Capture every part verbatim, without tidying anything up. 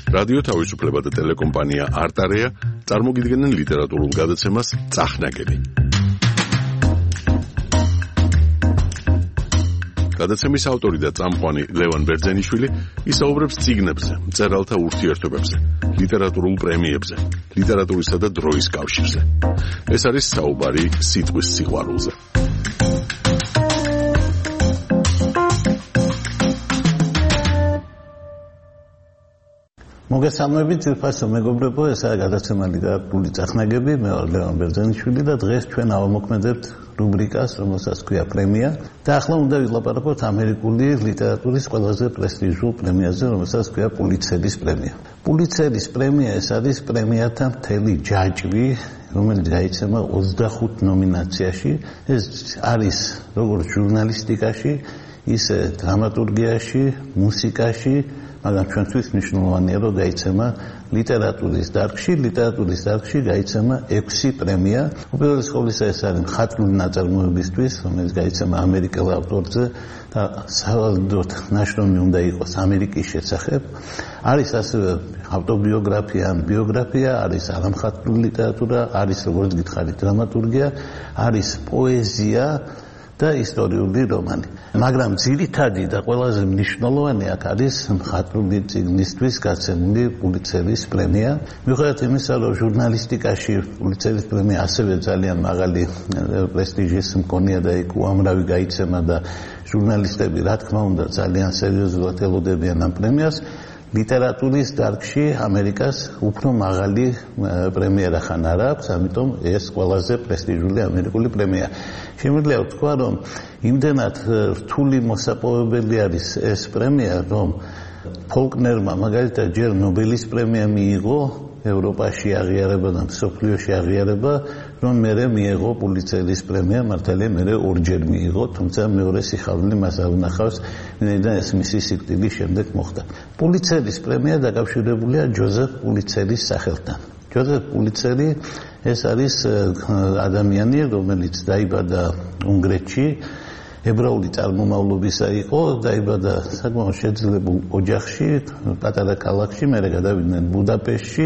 რადიო თავისუფლება და ტელეკომპანია არტარეა წარმოგიდგენენ ლიტერატურულ გადაცემას წახნაგები. გადაცემის ავტორი და წამყვანი ლევან ბერძენიშვილი ისაუბრებს წიგნებზე, მწერალთა ურთიერთობებზე, ლიტერატურულ პრემიებზე, ლიტერატურისა და დროის კავშირზე. ეს არის საუბარი სიტყვის სიყვარულზე. მოგესალმებით, ძირფასო მეგობრებო, ესაა გადაცემა ლიტერატურული წახნაგები, მე ვარ ლევან ბერძენიშვილი და დღეს ჩვენ ავამოქმედებთ რუბრიკას, რომელსაც ქვია პრემია და ახლა უნდა ვილაპარაკოთ ამერიკული ლიტერატურის ყველაზე პრესტიჟულ პრემიაზე, რომელსაც ქვია პულიცერის პრემია. პულიცერის პრემია ეს არის პრემიათა მთელი ჯაჭვი, რომელიც გაიცემა ოცდახუთ ნომინაციაში. ეს არის როგორც ჟურნალისტიკაში, ისე დრამატურგიაში, მუსიკაში, მაგრამ ჩვენთვის მნიშვნელოვანია, რომ გაიცემა ლიტერატურის დარგში, ლიტერატურის დარგში გაიცემა ექვსი პრემია. უპირველეს ყოვლისა ეს არის მხატვრული ნაწარმოებისთვის, რომელიც გაიცემა ამერიკელ ავტორზე და სავალდოდ ნაშრომი უნდა იყოს ამერიკის შესახებ. არის ასევე ავტობიოგრაფია ან ბიოგრაფია, არის არამხატვრული ლიტერატურა, არის როგორც გითხარით დრამატურგია, არის პოეზია და ისტორიული რომანი. მაგრამ ძირითადი და ყველაზე მნიშვნელოვანი აქ არის მხატვრული წიგნისთვის გაცემული პულიცერის პრემია. მიუხედავად იმისა, რომ ჟურნალისტიკაში პულიცერის პრემია ასევე ძალიან მაღალი პრესტიჟის მქონეა და იქ უამრავი გაიცემა და ჟურნალისტები, რა თქმა უნდა, ძალიან სერიოზულად ელოდებიან ამ პრემიას, ლიტერატურის დარგში ამერიკას უფრო მაღალი პრემია რახან არ აქვს, ამიტომ ეს ყველაზე პრესტიჟული ამერიკული პრემია. შემიძლია ვთქვა, რომ იმდენად რთული მოსაპოვებელი არის ეს პრემია, რომ ფოლკნერმა მაგალითად ჯერ ნობელის პრემია მიიღო ევროპაში აღიარება და მსოფლიოში აღიარება, რომ მერე მიიღო პულიცერის პრემია, მართალია მერე ორჯერ მიიღო, თუმცა მეორე სიხარული მას არ უნახავს, ვინაიდან ეს მისი სიკვდილის შემდეგ მოხდა. პულიცერის პრემია დაკავშირებულია ჯოზეფ პულიცერის სახელთან. ჯოზეფ პულიცერი ეს არის ადამიანი, რომელიც დაიბადა უნგრეთში, ებრაული წარმომავლობისა იყო, დაიბადა საკმაოდ შეძლებულ ოჯახში, პატარა ქალაქში, მერე გადავიდნენ ბუდაპეშტში.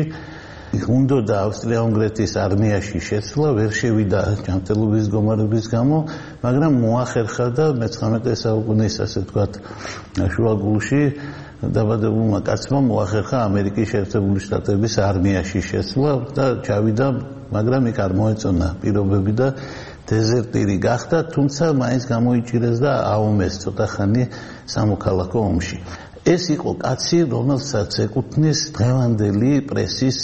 უნდოდა ავსტრია-უნგრეთის არმიაში შეცვლა, ვერ შევიდა ჯანმრთელობის მდგომარეობის გამო, მაგრამ მოახერხა და მეცხრამეტე საუკუნის, ასე ვთქვათ, შუაგულში დაბადებულმა კაცმა მოახერხა ამერიკის შეერთებული შტატების არმიაში შეცვლა და ჩავიდა, მაგრამ იქ არ მოეწონა პირობები და დეზერტირი გახდა, თუმცა მაინც გამოიჭირეს და აომეს ცოტა ხანი სამოქალაქო ომში. ეს იყო კაცი, რომელსაც ეკუთვნის დღევანდელი პრესის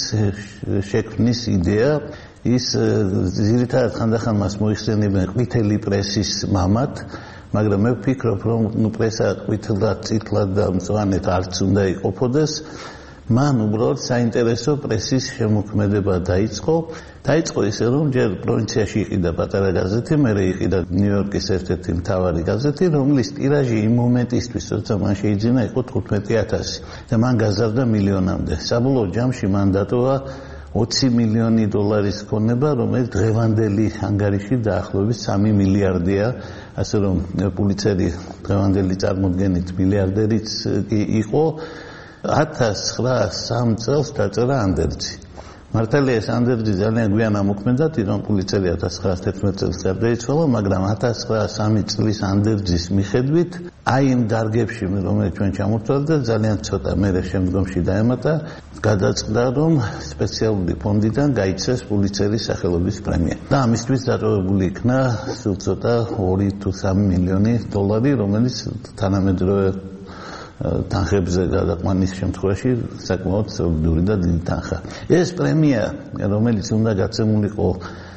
შექმნის იდეა. ის ძირითადად ხანდახან მას მოიხსენებენ ყვითელი პრესის მამად, მაგრამ მე ვფიქრობ, რომ ნუ პრესა ყვითლად, წითლად და მწვანედ არც უნდა იყოფოდეს. მან უბრალოდ საინტერესო პრესის შემოქმედება დაიწყო. დაიწყო ისე, რომ ჯერ პროვინციაში იყიდა პატარა გაზეთი, მერე იყიდა ნიუ-იორკის ერთ-ერთი მთავარი გაზეთი, რომლის ტირაჟი იმ მომენტისთვის, როცა მან შეიძინა, იყო თხუთმეტი ათასი და მან გაზარდა მილიონამდე. საბოლოო ჯამში მან დატოვა ოცი მილიონი დოლარის ქონება, რომელიც დღევანდელი ანგარიში დაახლოებით სამი მილიარდია, ასე რომ პულიცერი დღევანდელი წარმოდგენით მილიარდერიც იყო. ათას ცხრაასამ წელს დაწერა ანდერძი. მართალია ეს ანდერძი ძალიან გვიან ამოქმედა, თვითონ პულიცერი ათას ცხრაასა თერთმეტ წელს გარდაიცვალა, მაგრამ ათას ცხრაასა სამი წლის ანდერძის მიხედვით აი იმ დარგებში, რომელიც ჩვენ ჩამოვთვალეთ, ძალიან ცოტა მერე შემდგომში დაემატა, გადაწყდა, რომ სპეციალური ფონდიდან გაიცეს პულიცერის სახელობის პრემია. და ამისთვის დატოვებული იქნა სულ ცოტა ორი თუ სამი მილიონი დოლარი, რომელიც თანამედროვე თანხებზე გადაყვანის შემთხვევაში საკმაოდ სოლიდური და დიდი თანხა. ეს პრემია, რომელიც უნდა გაცემულიყო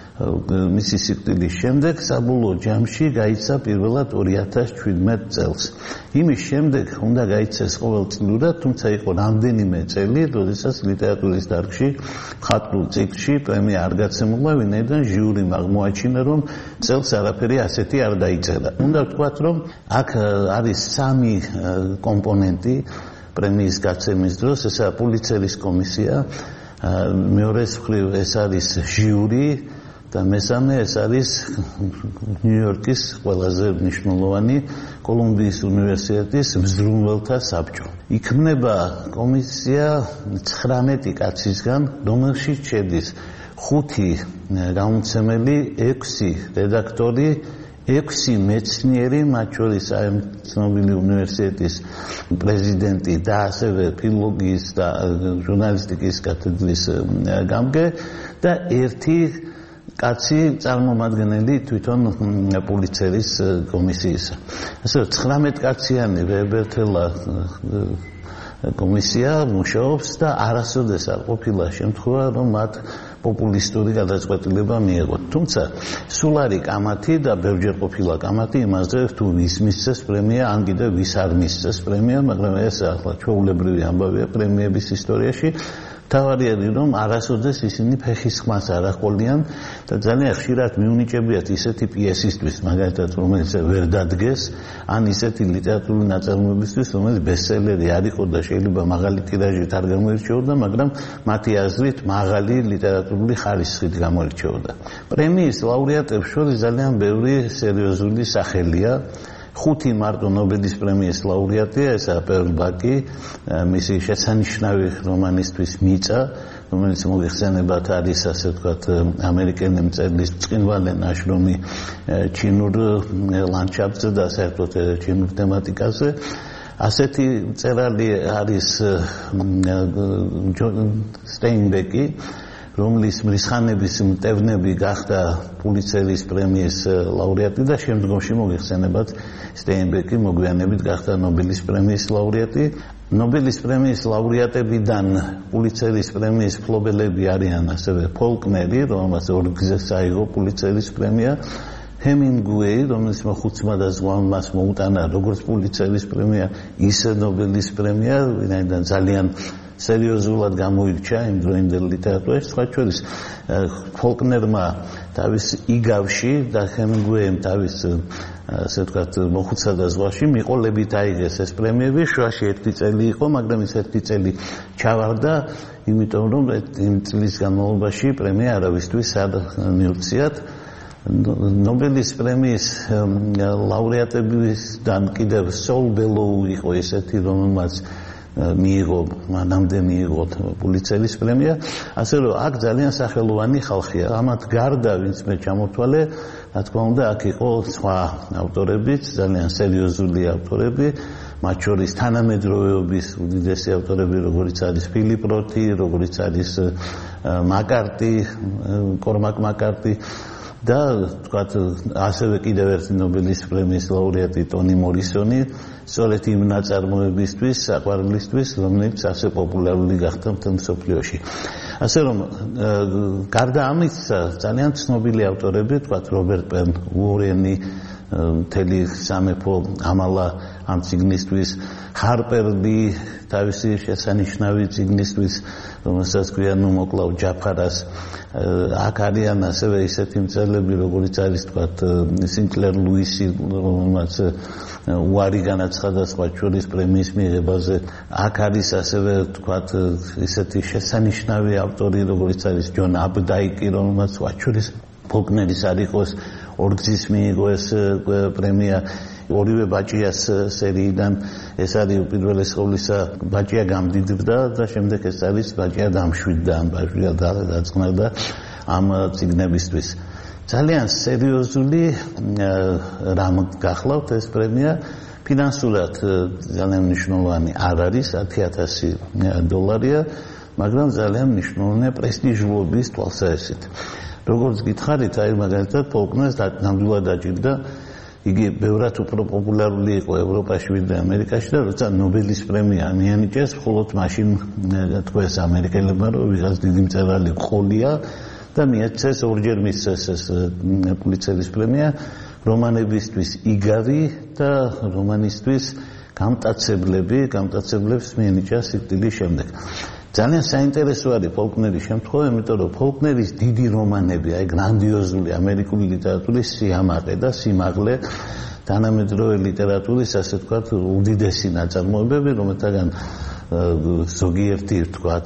მისი სიკვდილის შემდეგ, საბოლოო ჯამში გაიცა პირველად ორი ათას ჩვიდმეტ წელს. იმის შემდეგ უნდა გაიცეს ყოველწლიურად, თუმცა იყო რამდენიმე წელი, როდესაც ლიტერატურის დარგში მხატვრულ წიგნში პრემია არ გაცემულა, ვინაიდან ჟიურიმ აღმოაჩინა, რომ წელს არაფერი ასეთი არ დაიწერა. უნდა ვთქვათ, რომ აქ არის სამი კომპონენტი პრემიის გაცემის დროს, ესაა პულიცერის კომისია, მეორეს მხრივ ეს არის ჟიური, და მესამე ეს არის ნიუ-იორკის ყველაზე მნიშვნელოვანი კოლუმბიის უნივერსიტეტის მზრუნველთა საბჭო. იქმნება კომისია ცხრამეტი კაცისგან, რომელშიც შედის ხუთი გამომცემელი, ექვსი რედაქტორი, ექვსი მეცნიერი, მათ შორის ცნობილი უნივერსიტეტის პრეზიდენტი და ასევე ფილოლოგიის და ჟურნალისტიკის კათედრის გამგე და ერთი კაცი წარმომადგენელი თვითონ პოლიციის კომისიისა. ასე ცხრამეტ კაციანი ვებერთელა კომისია მუშაობს და არასოდეს არ ყოფილა შემთხვევა, რომ მათ პოპულისტური გადაწყვეტილება მიიღოთ. თუმცა სულ არის კამათი და ბევრჯერ ყოფილა კამათი იმაზე, თუ ვის მისცეს პრემია, ან კიდევ ვის არ მისცეს პრემია, მაგრამ ეს ახლა ჩვეულებრივი ამბავია პრემიების ისტორიაში. თავარი არის, რომ არასოდეს ისინი ფეხის ხმას არ ახოლიან და ძალიან ხშირად მიუნიჭებიათ ისეთი პიესისთვის, მაგალითად, რომელიც ვერ დადგეს, ან ისეთი ლიტერატურული ნაწარმოებისთვის, რომელიც ბესტსელერი არ იყო და შეიძლება მაღალი ტირაჟით არ გამოირჩეოდა, მაგრამ მათი აზრით მაღალი ლიტერატურული ხარისხით გამოირჩეოდა. პრემიის ლაურეატებს შორის ძალიან ბევრი სერიოზული სახელია. ხუთი მარტო ნობელის პრემიის ლაურეატია, ესაა პერლ ბაკი, მისი შესანიშნავი რომანისთვის მიწა, რომელიც მოიხსენებათ არის, ასე ვთქვათ, ამერიკელი მწერლის ბრწყინვალე ნაშრომი ჩინურ ლანდშაფტზე და საერთოდ ჩინურ თემატიკაზე. ასეთი მწერალი არის სტეინბეკი, რომლის მრისხანების მტევნები გახდა პულიცერის პრემიის ლაურეატი და შემდგომში მოიხსენებათ სტეინბეკი მოგვიანებით გახდა ნობელის პრემიის ლაურეატი. ნობელის პრემიის ლაურეატებიდან პულიცერის პრემიის მფლობელები არიან ასევე ფოლკნერი, რომელმაც ორგზე საიღო პულიცერის პრემია, ჰემინგუეი, რომელიც მოხუცმა და ზღვამას მოუტანა როგორც პულიცერის პრემია, ისე ნობელის პრემია, ვინაიდან ძალიან სერიოზულად გამოირჩა იმ დროინდელ ლიტერატურაში. სხვა შორის ფოლკნერმა თავის იგავში და ჰემინგუეიმ თავის, ასე ვთქვათ, მოხუცსა და ზღვაში მიყოლებით აიღეს ეს პრემიები. შუაში ერთი წელი იყო, მაგრამ ეს ერთი წელი ჩავარდა, იმიტომ რომ იმ წლის განმავლობაში პრემია არავისთვის არ მიუღწიათ. ნობელის პრემიის ლაურეატებიდან კიდევ სოლ ბელოუ იყო ესეთი, რომელმაც მიიღო, მანამდე მიიღო პულიცერის პრემია, ასე რომ აქ ძალიან სახელოვანი ხალხია. ამათ გარდა, ვინც მე ჩამოთვალე, რა თქმა უნდა, აქ იყო სხვა ავტორებიც, ძალიან სერიოზული ავტორები, მათ შორის თანამედროვეობის უდიდესი ავტორები, როგორიც არის ფილიპ როთი, როგორიც არის მაკარტი, კორმაკ მაკარტი და ვთქვათ, ასევე კიდევ ერთი ნობელის პრემიის ლაურეატი ტონი მორისონი, სწორედ იმ ნაწარმოებისთვის, საყვარლისთვის, რომელიც ასე პოპულარული გახდა მთელ მსოფლიოში. ასე რომ, გარდა ამისა, ძალიან ცნობილი ავტორები, ვთქვათ, რობერტ პენ უორენი, მთელი სამეფო ამალა ამ წიგნისთვის, ჰარპერ ლი თავისი შესანიშნავი წიგნისთვის, რომელსაც ქვია ნუ მოკლავ ჯაფარას. აქ არიან ასევე ისეთი მწერლები, როგორიც არის, ვთქვათ, სინკლერ ლუისი, რომელმაც უარი განაცხადა სხვა შორის პრემიის მიღებაზე. აქ არის ასევე, ვთქვათ, ისეთი შესანიშნავი ავტორი, როგორიც არის ჯონ აპდაიკი, რომელმაც სხვა შორის ფოლკნერის არ იყოს ორგზის მიიღო ეს პრემია. ორივე ბაჭიას სერიიდან ეს არის უპირველეს ყოვლისა ბაჭია გამდიდრდა და შემდეგ ეს არის ბაჭია დამშვიდდა, ამ ბაჭია დაწყნარდა ამ წიგნებისთვის. ძალიან სერიოზული რამ გახლავთ ეს პრემია, ფინანსურად ძალიან მნიშვნელოვანი არ არის, ათი ათასი დოლარია, მაგრამ ძალიან მნიშვნელოვანია პრესტიჟულობის თვალსაზრისით. როგორც გითხარით, აი მაგალითად ფოლკნერს ნამდვილად დაჭირდა, იგი ბევრად უფრო პოპულარული იყო ევროპაში ვიდრე ამერიკაში და როცა ნობელის პრემია მიანიჭეს, მხოლოდ მაშინ თქვეს ამერიკელებმა, რომ ვიღაც დიდი მწერალი ყოლია და მიეცეს, ორჯერ მისცეს ეს პულიცერის პრემია რომანებისთვის იგავი და რომანისტვის გამტაცებლები, გამტაცებლებს მიენიჭა სიკვდილის შემდეგ. ძალიან საინტერესო არის ფოლკნერის შემთხვევა, იმიტომ რომ ფოლკნერის დიდი რომანები, აი გრანდიოზული ამერიკული ლიტერატურის სიამაყე და სიმაღლე, თანამედროვე ლიტერატურის, ასე ვთქვათ, უდიდესი ნაწარმოებები, რომელთაგან ზოგიერთი თქვათ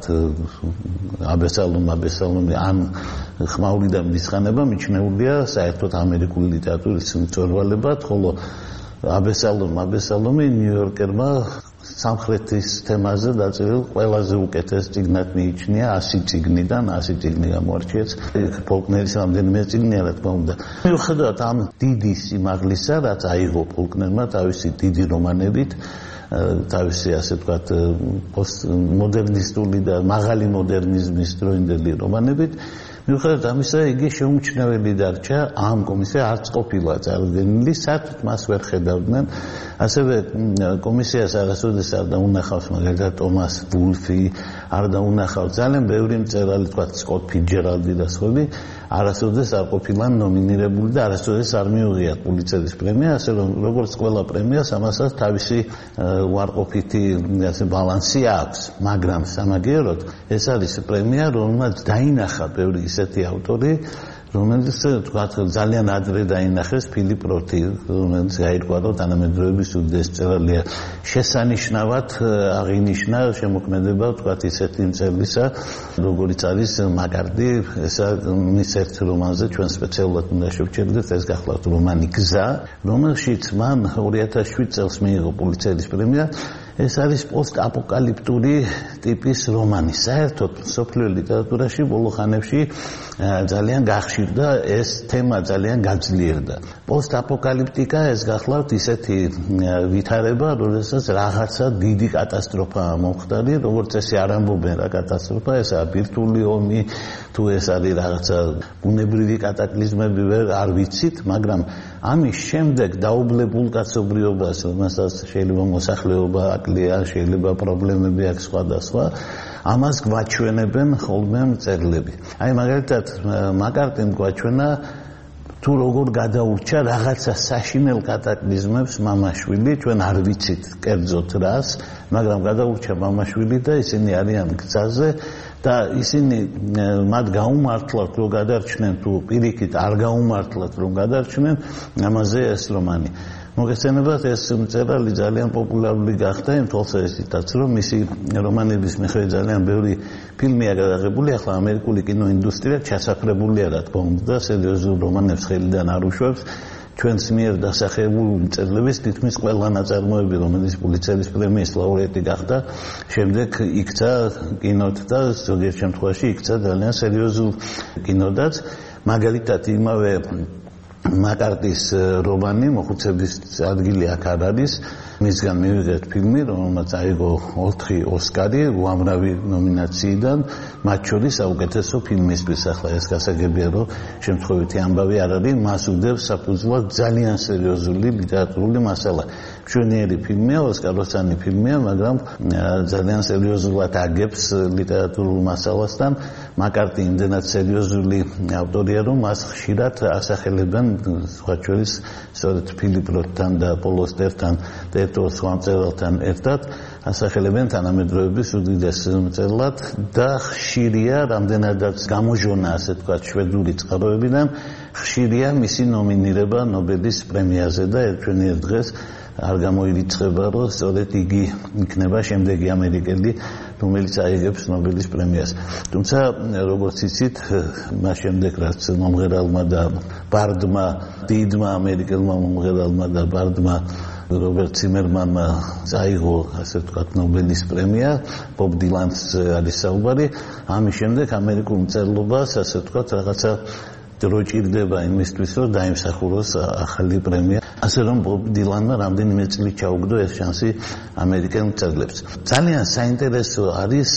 აბესალომ აბესალომი ან ხმაურიდან მისხანება მიჩნეულია საერთოდ ამერიკული ლიტერატურის მწვერვალებად, ხოლო აბესალომ აბესალომი ნიუ-იორკერმა სამხრეთის თემაზე დაწერილ ყველაზე უკეთეს წიგნად მიიჩნია ასი წიგნიდან, ასი წიგნი გამოარჩიეს. ფოლკნერის რამდენიმე წიგნია, რა თქმა უნდა. მიუხედავად ამ დიდი სიმაღლისა, რაც აიღო ფოლკნერმა თავისი დიდი რომანებით, თავისი ასე ვთქვათ პოსტმოდერნისტული და მაღალი მოდერნიზმის დროინდელი რომანებით, მიუხედავად ამისა, იგი შეუმჩნეველი დარჩა ამ კომისია არც ყოფილა წარდგენილი, საერთოდ მას ვერ ხედავდნენ. ასევე კომისიას არასოდეს არ დაუნახავს მაგალითად ტომას ვულფი, არ დაუნახავს ძალიან ბევრი მწერალი, თქვათ სკოტ ფიცჯერალდი და სხვები, არასოდეს არ ყოფილან ნომინირებული და არასოდეს არ მიუღიათ პულიცერის პრემია, ასე რომ როგორც ყველა პრემიას ამასაც თავისი უარყოფითი ასე ბალანსი აქვს, მაგრამ სამაგიეროდ ეს არის პრემია, რომელმაც დაინახა ბევრი ისეთი ავტორი, რომელიც თქვათ ძალიან ადრე დაინახეს ფილიპ როთი, რომელიც გაირკვა რომ თანამედროვეობის უდიდეს მწერალია. შესანიშნავად აღინიშნა შემოქმედება თქვათ ისეთი მწერლისა, როგორიც არის მაკარტი, ესა მის ერთ რომანზე ჩვენ სპეციალურად უნდა შევჩერდეთ, ეს გახლავთ რომანი გზა, რომელშიც მან ორი ათას შვიდ წელს მიიღო პულიცერის პრემია. ეს არის პოსტ-აპოკალიპტური ტიპის რომანი. საერთოდ მსოფლიო ლიტერატურაში ბოლო ხანებში ძალიან გახშირდა ეს თემა, ძალიან გაძლიერდა. პოსტ-აპოკალიპტიკა ეს გახლავთ ისეთი ვითარება, როდესაც რაღაცა დიდი კატასტროფაა მომხდარი, როგორც ესე არ ამბობენ რა კატასტროფა, ესაა ბირთვული ომი, თუ ეს არის რაღაცა ბუნებრივი კატაკლიზმები, ვერ არ ვიცით, მაგრამ ამის შემდეგ დაუბლებულ კაცობრიობას, რომელსაც შეიძლება მოსახლეობა აკლია, შეიძლება პრობლემები აქვს სხვადასხვა, ამას გვაჩვენებენ ხოლმე მწერლები. აი მაგალითად მაკარტიმ გვაჩვენა თუ როგორ გადაურჩა რაღაცა საშინელ კატაკლიზმებს მამაშვილი, ჩვენ არ ვიცით კერძოდ რას, მაგრამ გადაურჩა მამაშვილი და ისინი არიან გზაზე და ისინი მათ გაუმართლათ რომ გადარჩნენ, თუ პირიქით არ გაუმართლათ რომ გადარჩნენ, ამაზე ეს რომანი. მოგესწრებათ, ეს მწერალი ძალიან პოპულარული გახდა იმ თვალსაზრისითაც, რომ მისი რომანების მიხედვით ძალიან ბევრი ფილმია გადაღებული, ახლა ამერიკული კინოინდუსტრია ჩასაფრებულია, რა თქმა უნდა, და სერიოზულ რომანებს ხელიდან არ უშვებს. ჩვენს მიერ დასახელებული მწერლების თითქმის ყველა ნაწარმოები, რომელიც პულიცერის პრემიის ლაურეატი გახდა, შემდეგ იქცა კინოდ და ზოგიერთ შემთხვევაში იქცა ძალიან სერიოზულ კინოდაც. მაგალითად იმავე მაკარტის რომანი მოხუცების ადგილი აქ არ არის, მისგან მივიღეთ ფილმი, რომელმაც აიღო ოთხი ოსკარი უამრავი ნომინაციიდან, მათ შორის საუკეთესო ფილმისთვის. ახლა ეს გასაგებია, რომ შემთხვევითი ამბავი არ არის, მას უდევს საფუძვლად ძალიან სერიოზული ლიტერატურული მასალა. მშვენიერი ფილმია, ოსკაროსანი ფილმია, მაგრამ ძალიან სერიოზულად აგებს ლიტერატურულ მასალასთან. მაკარტი იმდენად სერიოზული ავტორია, რომ მას ხშირად ასახელებენ სხვა შორის სწორედ ფილიპ როთთან და პოლ ოსტერთან და ერთ სხვა მწერალთან ერთად ასახელებენ თანამედროვეობის უდიდეს მწერლად და ხშირია, რამდენადაც გამოჟონა, ასე ვთქვათ, შვედური წყაროებიდან, ხშირია მისი ნომინირება ნობელის პრემიაზე და ერთვენიერ დღეს არ გამოირიცხება, რომ სწორედ იგი იქნება შემდეგი ამერიკელი, რომელიც აიღებს ნობელის პრემიას. თუმცა, როგორც იცით, მას შემდეგ რაც მომღერალმა და ბარდმა, დიდმა ამერიკელმა მომღერალმა და ბარდმა რობერტ ციმერმანმა წაიღო, ასე ვთქვათ, ნობელის პრემია, ბობ დილანს არის საუბარი, ამის შემდეგ ამერიკულ მწერლობას, ასე ვთქვათ, რაღაცა დრო ჭირდება იმისთვის, რომ დაიმსახუროს ახალი პრემია. ასე რომ ბობ დილანმა რამდენიმე წელი ჩაუგდო ეს შანსი ამერიკელ მწერლებს. ძალიან საინტერესო არის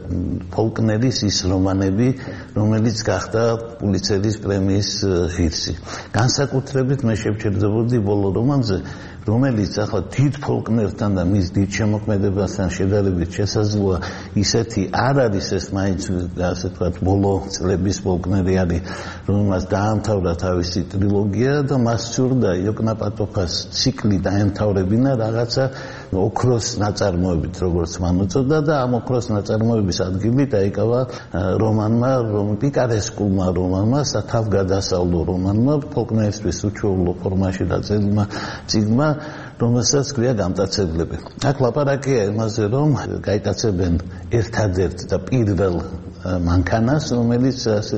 ფოლკნერის ის რომანები, რომელიც გახდა პულიცერის პრემიის ღირსი. განსაკუთრებით მე შევჩერდებოდი ბოლო რომანზე, რომელიც ახლა დიდ ფოლკნერთან და მის დიდ შემოქმედებასთან შედარებით შესაძლოა ისეთი არ არის, ეს მაინც ასე ვთქვათ ბოლო წლების ფოლკნერი არის, რომელმაც დაამთავრა თავისი ტრილოგია და მას სურდა იოკნაპატოფას ციკლი დაემთავრებინა რაღაცა ოქროს ნაწარმოებით, როგორც მან უწოდა და ამ ოქროს ნაწარმოების ადგილი დაიკავა რომანმა, პიკარესკულმა რომანმა, სათავგადასავლო რომანმა, ფოლკნერისთვის უჩვეულო ფორმაში დაწერილმა წიგნმა, რომელსაც ქვია გამტაცებლები. აქ ლაპარაკია იმაზე, რომ გაიტაცებენ ერთადერთ და პირველ მანქანას, რომელიც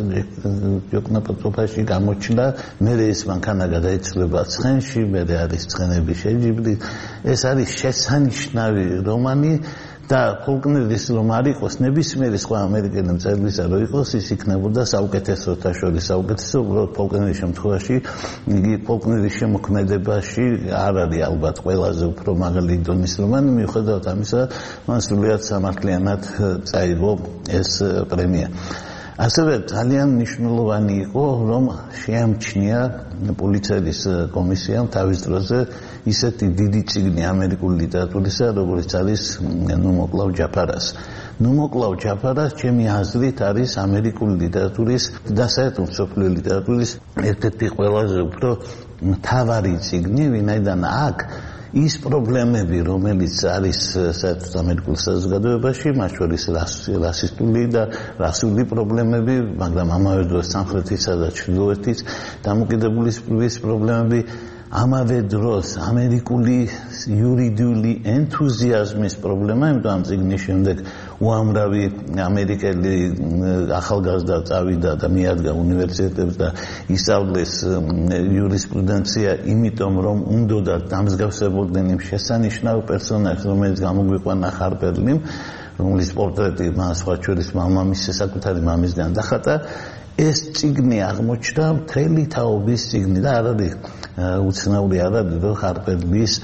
ჯგუფნაპროფაში გამოჩნდა, მერე ეს მანქანა გადაიცვლება ცხენში, მერე არის ცხენების შეჯიბრი. ეს არის შესანიშნავი რომანი და ფოლკნერის რომ არ იყოს ნებისმიერი სხვა ამერიკელი მწერლისა რო იყოს, ის იქნებოდა საუკეთესოთა შორის საუკეთესო, უბრალოდ ფოლკნერის შემთხვევაში იგი ფოლკნერის შემოქმედებაში არ არის ალბათ ყველაზე უფრო მაღალი დონის რომანი, მიუხედავად ამისა, მან სრულიად სამართლიანად წაიღო ეს პრემია. ასევე ძალიან მნიშვნელოვანი იყო, რომ შეამჩნია პოლიციის კომისიამ თავის დროზე ისეთი დიდი წიგნი ამერიკული ლიტერატურისა, როგორც არის ნუ მოკლავ ჯაფარას. ნუ მოკლავ ჯაფარას, ჩემი აზრით, არის ამერიკული ლიტერატურის და საერთოდ მსოფლიო ლიტერატურის ერთ-ერთი ყველაზე უფრო მთავარი წიგნი, ვინაიდან აქ ის პრობლემები, რომელიც არის საერთოდ ამერიკულ საზოგადოებაში, მათ შორის რასისტული და რასული პრობლემები, მაგრამ ამავე დროს სამხრეთისა და ჩრდილოეთის დამოკიდებულების პრობლემები, ამავე დროს ამერიკული იურიდიული ენთუზიაზმის პრობლემა, იმიტომ ამ წიგნის შემდეგ უამრავი ამერიკელი ახალგაზრდა წავიდა და მიადგა უნივერსიტეტებს და ისწავლეს იურისპრუდენცია, იმიტომ რომ უნდოდა დამსგავსებოდნენ იმ შესანიშნავ პერსონაჟს, რომელიც გამოგვიყვანა ჰარპერ ლიმ, რომლის პორტრეტი მას სხვა შორის მამამისის საკუთარი მამისგან დახატა. ეს წიგნი აღმოჩნდა მთელი თაობის წიგნი და არ არის უცნაური არ არის, რომ ჰარპერ ლის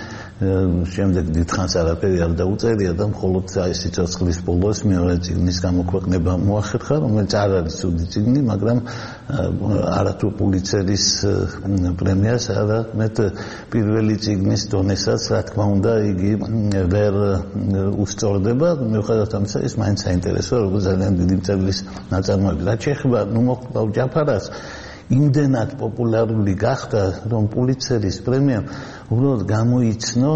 შემდეგ დიდხანს არაფერი არ დაუწერია და მხოლოდ აი სიცოცხლის ბოლოს მეორე წიგნის გამოქვეყნება მოახერხა, რომელიც არ არის ცუდი წიგნი, მაგრამ არათუ პულიცერის პრემიას, არამედ პირველი წიგნის დონესაც, რა თქმა უნდა, იგი ვერ უსწორდება, მიუხედავად ამისა, ის მაინც საინტერესოა, როგორც ძალიან დიდი მწერლის ნაწარმოები. რაც შეეხება ნუ მოკლავ ჯაფარას, იმდენად პოპულარული გახდა, რომ პულიცერის პრემიამ უბრალოდ გამოიცნო,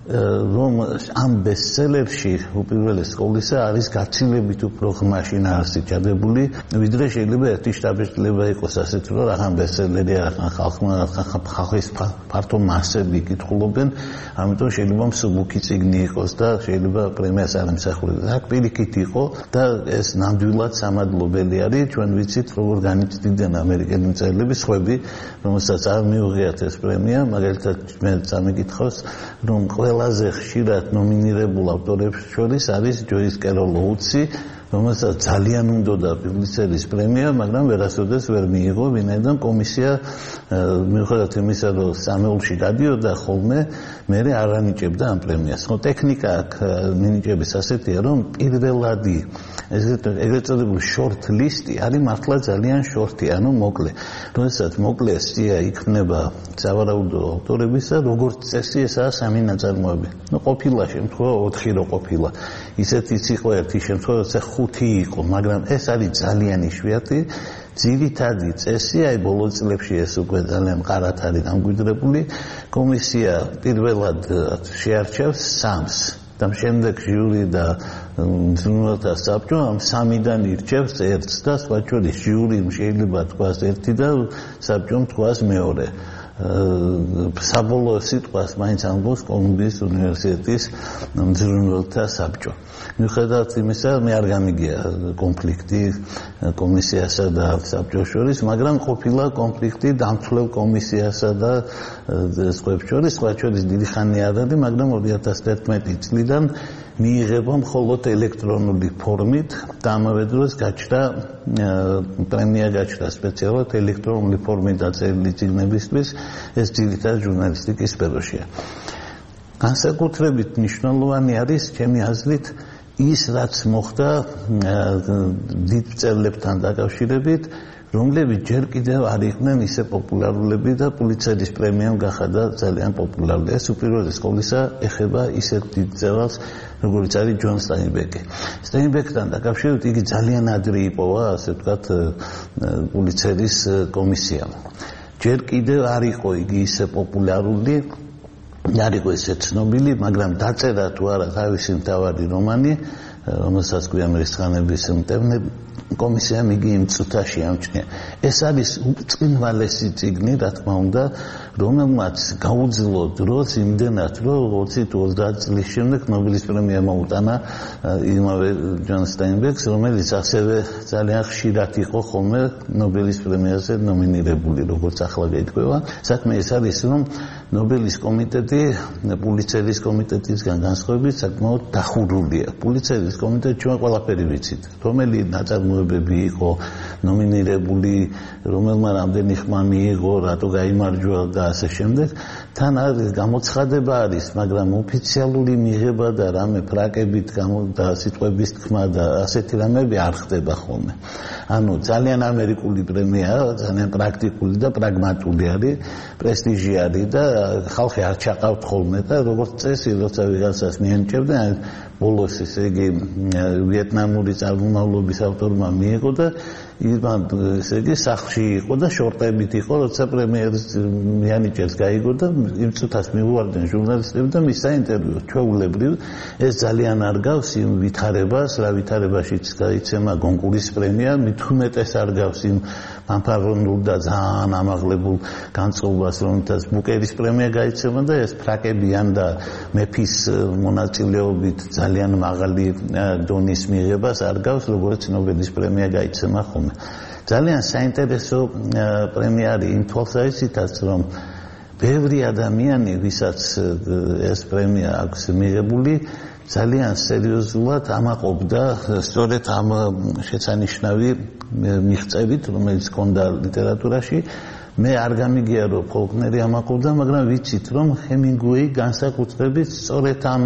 რომ ამ ბესტსელერში უპირველეს ყოვლისა არის გაცილებით უფრო ღრმა შინაარსი ჩადებული, ვიდრე შეიძლება ერთი შტაბ-ბილება იყოს ასეთ, რომ რაღაც ბესტსელერი ხალხმა ხალხის ფართო მასები კითხულობენ, ამიტომ შეიძლება მსუბუქი წიგნი იყოს და შეიძლება პრემიას არ ემსახურებდეს. აქ პირიქით იყო და ეს ნამდვილად სამადლობელი არის, ჩვენ ვიცით, როგორ განიცდიდნენ ამერიკელი მწერლები, სხვები, რომელსაც არ მიუღიათ ეს პრემია, მაგალითად მე წამიკითხავს, რომ ყველაზე ხშირად ნომინირებულ ავტორებს შორის არის ჯოის კეროლ ოუთსი, რომელსაც ძალიან უნდოდა პულიცერის პრემია, მაგრამ ვერასოდეს ვერ მიიღო, ვინაიდან კომისია მიუხედავად იმისა, რომ სამეულში გადიოდა ხოლმე, მერე არ ანიჭებდა ამ პრემიას. ხო, ტექნიკა აქ მინიჭების ასეთია, რომ პირველადი ეგრეთ წოდებული short list-ი არის მართლა ძალიან short-ი, ანუ მოკლე. როდესაც მოკლე სია იქმნება სავარაუდო ავტორებისა, როგორც წესი, ესაა სამი ნაწარმოები. ნუ ყოფილა შემთხვევა ოთხი რო ყოფილა. ისეთიც იყო ერთი შემთხვევა, როცა ხუთი იყო, მაგრამ ეს არის ძალიან იშვიათი. ძირითადი წესი, აი ბოლო წლებში ეს უკვე ძალიან მყარად არის დამკვიდრებული, კომისია პირველად შეარჩევს სამს და შემდეგ ჟიური და მზრუნველთა საბჭო ამ სამიდან ირჩევს ერთს და სხვა შორის ჟიურიმ შეიძლება თქვას ერთი და საბჭომ თქვას მეორე. საბოლოო სიტყვას მაინც ამბობს კოლუმბიის უნივერსიტეტის მზრუნველთა საბჭო. მიუხედავად იმისა, მე არ გამიგია კონფლიქტი კომისიასა და საბჭოს შორის, მაგრამ ყოფილა კონფლიქტი დამცვლელ კომისიასა და სხვებს შორის, სხვა შორის დიდი ხანი არ არის, მაგრამ ორი ათას თერთმეტი წლიდან მიიღება მხოლოდ ელექტრონული ფორმით და ამავე დროს გაჩნდა პრემია გაჩნდა სპეციალურად ელექტრონული ფორმით დაწერილი წიგნებისთვის, ეს ძირითადად ჟურნალისტიკის სფეროშია. განსაკუთრებით მნიშვნელოვანი არის ჩემი აზრით ის, რაც მოხდა დიდ მწერლებთან დაკავშირებით, რომლებიც ჯერ კიდევ არ იყვნენ ისე პოპულარულები და პულიცერის პრემიამ გახადა ძალიან პოპულარული. ეს უპირველეს ყოვლისა ეხება ისეთ დიდ მწერალს, როგორც არის ჯონ სტაინბეკი. სტაინბეკთან დაკავშირებით იგი ძალიან ადრე იპოვა, ასე ვთქვათ, პულიცერის კომისიამ. ჯერ კიდევ არ იყო იგი ისე პოპულარული, არ იყო ისე ცნობილი, მაგრამ დაწერა თუ არა თავისი მთავარი რომანი, რომელსაც ქვია მერცხანების მტევნე, კომისიამ იგი იმ წუთაში ამჩნია. ეს არის უწყინვალესი წიგნი, რა თქმა უნდა, რომელმაც გაუძლო დროს იმდენად, რომ ოცი თუ ოცდაათ წლის შემდეგ ნობელის პრემია მოუტანა იმავე ჯონ სტაინბეკს, რომელიც ასევე ძალიან ხშირად იყო ხოლმე ნობელის პრემიაზე ნომინირებული, როგორც ახლა გეტყვება. საქმე ეს არის, რომ ნობელის კომიტეტი პულიცერის კომიტეტისგან განსხვავებით საკმაოდ დახურულია. პულიცერის კომიტეტი ჩვენ ყველაფერი ვიცით, რომელი ნაწარმოებები იყო ნომინირებული, რომელმა რამდენი ხმა მიიღო, რატო გაიმარჯვა და ასე შემდეგ. თან არის გამოცხადება არის, მაგრამ ოფიციალური მიღება და რამე ფრაკებით და სიტყვების თქმა და ასეთი რამეები არ ხდება ხოლმე. ანუ ძალიან ამერიკული პრემიაა, ძალიან პრაქტიკული და პრაგმატული არის, პრესტიჟი არის და ხალხი არ ჩაყავთ ხოლმე და როგორც წესი, როცა ვიღაცას მიენიჭებდნენ, ბოლოს ესე იგი ვიეტნამური წარმომავლობის ავტორმა მიიღო და იმან ესე იგი სახლში იყო და შორტებით იყო, როცა პრემიერს მიანიჭებს გაიგო და იმ წუთას მიუვარდნენ ჟურნალისტები და მისცა ინტერვიუ. ჩვეულებრივ ეს ძალიან არ გავს იმ ვითარებას, რა ვითარებაშიც გაიცემა გონკურის პრემია, მით უმეტეს არ გავს იმ ფანფარონულ და ძალიან ამაღლებულ განწყობას, რომელთაც ბუკერის პრემია გაიცემა და ეს ფრაკებიან და მეფის მონაწილეობით ძალიან მაღალი დონის მიღებას არ გავს, როგორც ნობელის პრემია გაიცემა ხოლმე. ძალიან საინტერესო პრემია არის იმ თვალსაზრისითაც, რომ ბევრი ადამიანი, ვისაც ეს პრემია აქვს მიღებული, ძალიან სერიოზულად ამაყობდა სწორედ ამ შეცანიშნავი მიღწევით, რომელიც ჰქონდა ლიტერატურაში. მე არ გამიგია, რომ ფოლკნერი ამაყობდა, მაგრამ ვიცით, რომ ჰემინგუეი განსაკუთრებით სწორედ ამ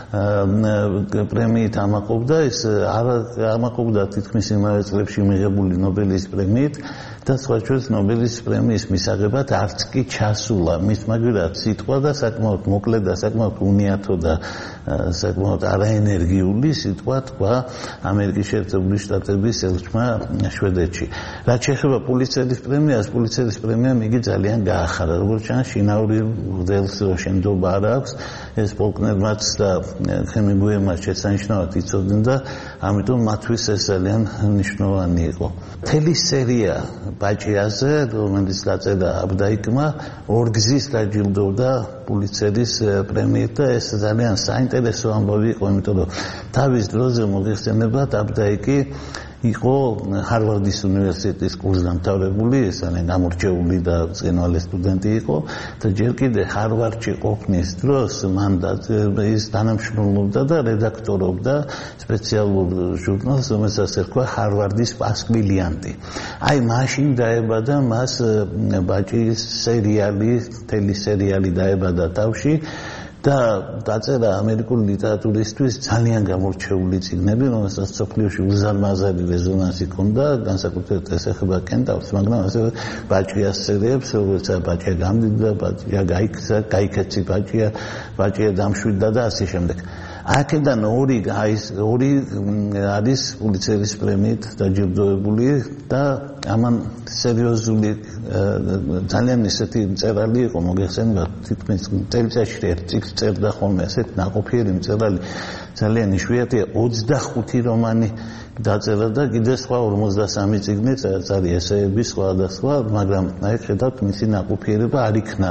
პრემიით ამაყობდა, ეს არ ამაყობდა თითქმის იმავე წლებში მიღებული ნობელის პრემიით და სხვა ჩვენს ნობელის პრემიის მისაღებად არც კი ჩასულა. მის მაგერად სიტყვა და საკმაოდ მოკლე და საკმაოდ უნიათო და საკმაოდ არაენერგიული სიტყვა თქვა ამერიკის შეერთებული შტატების ელჩმა შვედეთში. რაც შეეხება პულიცერის პრემიას, პულიცერის პრემიამ იგი ძალიან გაახარა. როგორც ჩანს, შინაური მღვდელს შემდობა არ აქვს. ეს ფოლკნერმაც და ჰემინგუეიმაც შესანიშნავად იცოდნენ და ამიტომ მათთვის ეს ძალიან მნიშვნელოვანი იყო. მთელი სერია ბაჭიაზე, რომელიც დაწერა აბდაიკმა, ორგზის დაჯილდოვდა პულიცერის პრემიით და ეს ძალიან საინტერესო ამბავი იყო, იმიტომ რომ თავის დროზე მოგეხსენებათ, აბდაიკი იყო ჰარვარდის უნივერსიტეტის კურსდამთავრებული, ეს ძალიან გამორჩეული და ბრწყინვალე სტუდენტი იყო და ჯერ კიდე ჰარვარდში ყოფნის დროს მან ის თანამშრომლობდა და რედაქტორობდა სპეციალურ ჟურნალს, რომელსაც ერქვა ჰარვარდის პასკვილიანტი. აი მაშინ დაებადა მას ბაჭის სერიალი, თელი სერიალი დაებადა თავში და დაწერა ამერიკული ლიტერატურისთვის ძალიან გამორჩეული წიგნები, რომელსაც მსოფლიოში უზარმაზარი რეზონანსი ჰქონდა, განსაკუთრებით ეს ეხება კენტავრს, მაგრამ ასევე ბაჭიას სერიებს, როგორიცაა ბაჭია გამდიდრდა, ბაჭია გაიქცა, გაიქეცი ბაჭია, ბაჭია დამშვიდდა და ასე შემდეგ. აქედან ორი ორი არის პულიცერის პრემიით დაჯილდოებული და ამან სერიოზული ძალიან ისეთი მწერალი იყო, მოგეხსენებათ, თითქმის წელიწადში ერთ წიგნს წერდა ხოლმე, ასეთ ნაყოფიერი მწერალი, ძალიან იშვიათია, ოცდახუთი რომანი დაწერა და კიდე სხვა ორმოცდასამი წიგნი წარწერა, ესეები სხვა და სხვა, მაგრამ აი ხედავთ, მისი ნაყოფიერება არ იქნა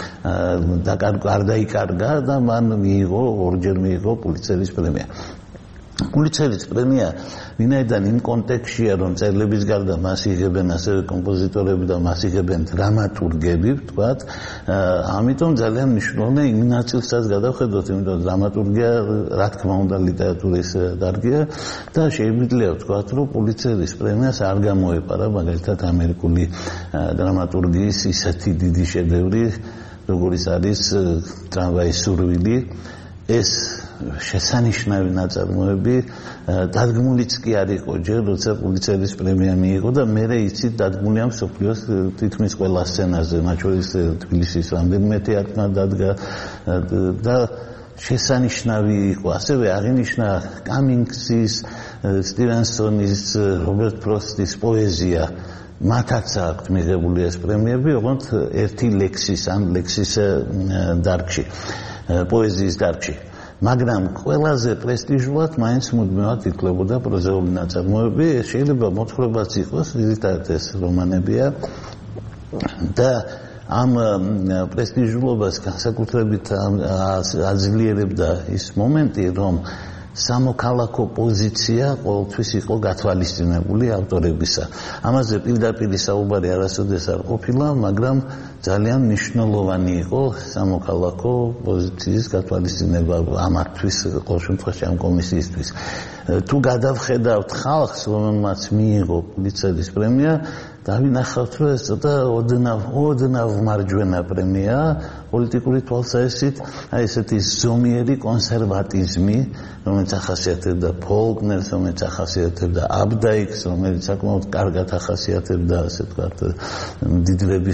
არ დაიკარგა და მან მიიღო, ორჯერ მიიღო პულიცერის პრემია. პულიცერის პრემია ვინაიდან იმ კონტექსტშია, რომ წერლების გარდა მას იღებენ ასევე კომპოზიტორები და მას იღებენ დრამატურგები, ვთქვათ, ამიტომ ძალიან მნიშვნელოვანია იმ ნაწილსაც გადავხედოთ, იმიტომ რომ დრამატურგია, რა თქმა უნდა, ლიტერატურის დარგია და შეიძლება ვთქვათ, რომ პულიცერის პრემიას არ გამოეპარა მაგალითად ამერიკული დრამატურგიის ისეთი დიდი შედევრი, როგორიც არის ტრამვაის სურვილი, ეს შესანიშნავი ნაწარმოები დადგმულიც კი არ იყო ჯერ, როცა პულიცერის პრემია მიიღო და მერე იცით დადგმულია მსოფლიოს თითქმის ყველა სცენაზე, მათ შორის თბილისის რამდენიმე თეატრმა დადგა და შესანიშნავი იყო. ასევე აღინიშნა კამინგსის, სტივენსონის, რობერტ ფროსტის პოეზია. მათაც აქვთ მიღებული ეს პრემიები, ოღონდ ერთი ლექსის ან ლექსის დარგში, პოეზიის დარგში. მაგრამ ყველაზე პრესტიჟულად მაინც მუდმივად ითვლებოდა პროზაული ნაწარმოები, შეიძლება მოთხრობაც იყოს, ძირითადად ეს რომანებია და ამ პრესტიჟულობას განსაკუთრებით აძლიერებდა ის მომენტი, რომ სამოქალაქო პოზიცია ყოველთვის იყო გათვალისწინებული ავტორებისა. ამაზე პირდაპირ საუბარი არასოდეს არ ყოფილა, მაგრამ ძალიან მნიშვნელოვანი იყო სამოქალაქო პოზიციის გათვალისწინება ამათთვის, ყოველ შემთხვევაში ამ კომისიისთვის. თუ გადავხედავთ ხალხს, რომელმაც მიიღო პულიცერის პრემია, დავინახავთ, რომ ეს ცოტა ოდნავ ოდნავ მარჯვენა პრემიაა პოლიტიკური თვალსაზრისით, აი ესეთი ზომიერი კონსერვატიზმი, რომელიც ახასიათებდა ფოლკნერს, რომელიც ახასიათებდა აბდაიკს, რომელიც საკმაოდ კარგად ახასიათებდა, ასე ვთქვათ, მდიდრების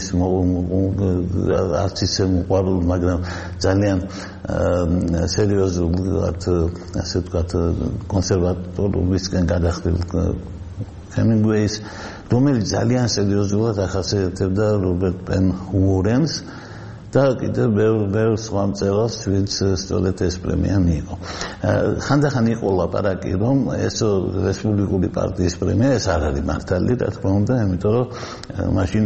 არც ისე მოყვარულ, მაგრამ ძალიან სერიოზულ, ასე ვთქვათ, კონსერვატორობისკენ გადახდილ ჰემინგუეის, რომელიც ძალიან სერიოზულად ახასიათებდა რობერტ პენ უორენს და კიდევ ბევრ სხვა მწერალს, ვინც სწორედ ეს პრემია მიიღო. ხანდახან იყო ლაპარაკი, რომ ეს რესპუბლიკური პარტიის პრემია ეს არ არის მართალი, რა თქმა უნდა, იმიტომ რომ მაშინ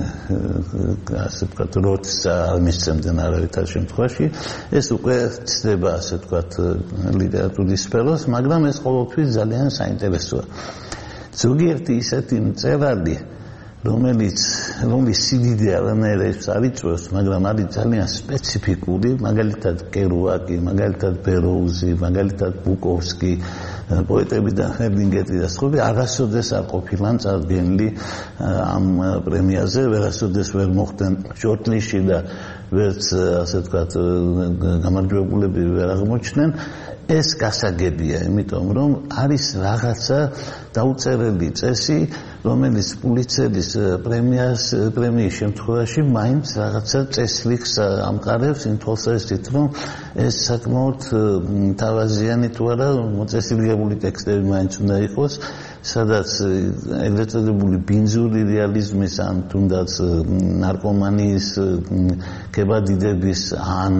ასე ვთქვათ, როც არ მისცემდნენ არავითარ შემთხვევაში, ეს უკვე ცდება, ასე ვთქვათ, ლიტერატურის სფეროს, მაგრამ ეს ყოველთვის ძალიან საინტერესოა. ზოგიერთი ისეთი მწერალი, რომელიც რომლის სიდიდე არანაირად არ იწვევს, მაგრამ არის ძალიან სპეციფიკური, მაგალითად კერუაკი, მაგალითად ბეროუზი, მაგალითად ბუკოვსკი, პოეტებიდან ჰერლინგერი და სხვები არასოდეს არ ყოფილან წარდგენილი ამ პრემიაზე, ვერასოდეს ვერ მოხდნენ შორტლისტში და ვერც, ასე ვთქვათ, გამარჯვებულები ვერ აღმოჩნდნენ. ეს გასაგებია, იმიტომ რომ არის რაღაცა დაუწერელი წესი, რომელიც პულიცერის პრემიას პრემიის შემთხვევაში მაინც რაღაცა წესრიგს ამყარებს, იმ თვალსაზრისით, რომ ეს საკმაოდ თავაზიანი თუ არა მოწესრიგებული ტექსტები მაინც უნდა იყოს, სადაც ეგრეთ წოდებული ბინძური რეალიზმის ან თუნდაც ნარკომანიის კებადიდების ან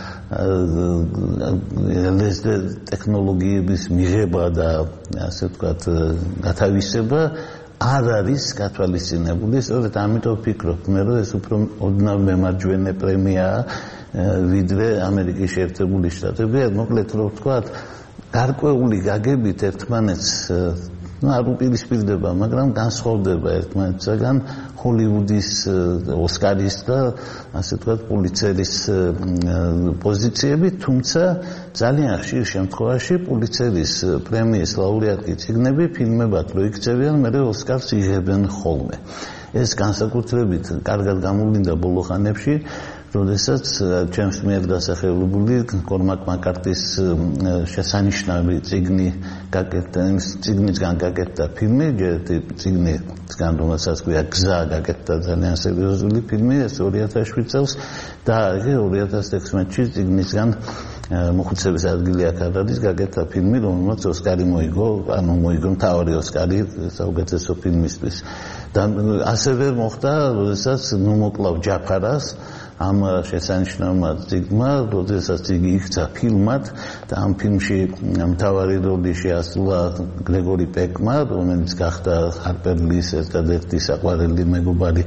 ლესდე ტექნოლოგიების მიღება და ასე ვთქვათ გათავისება არ არის გათვალისწინებული, სწორედ ამიტომ ვფიქრობ მე, რომ ეს უფრო ოდნავ მემარჯვენე პრემიაა, ვიდრე ამერიკის შეერთებული შტატები. მოკლედ რომ ვთქვათ, გარკვეული გაგებით ერთმანეთს ну არ უპირისპირდება, მაგრამ განსხვავდება ერთმანეთსაგან ჰოლივუდის, ოსკარის და ასე ვთქვათ, პულიცერის პოზიციები, თუმცა ძალიან ხშირ შემთხვევაში პულიცერის პრემიის ლაურეატი წიგნები ფილმებად რო იქცევიან, მერე ოსკარს იღებენ ხოლმე. ეს განსაკუთრებით კარგად გამოვლინდა ბოლო ხანებში, როდესაც ჩემს მიერ დასახელებული კორმაკ მაკარტის შესანიშნავი წიგნი გაკეთდა, წიგნისგან გაკეთდა ფილმი, წიგნისგან რომელსაც ქვია გზა გაკეთდა ძალიან სერიოზული ფილმი, ეს ორი ათას შვიდ წელს და ორი ათას თექვსმეტში წიგნისგან მოხუცების ადგილი აქ არ არის, გაკეთდა ფილმი, რომელმაც ოსკარი მოიგო, ანუ მოიგო მთავარი ოსკარი საუკეთესო ფილმისთვის. და ასევე მოხდა, როდესაც ნუ მოკლავ ჯაფარას ამ შესანიშნავმა წიგნმა, როდესაც იგი იქცა ფილმად და ამ ფილმში მთავარი როლი შეასრულა გრეგორი პეკმა, რომელიც გახდა ჰარპერ ლის ერთადერთი საყვარელი მეგობარი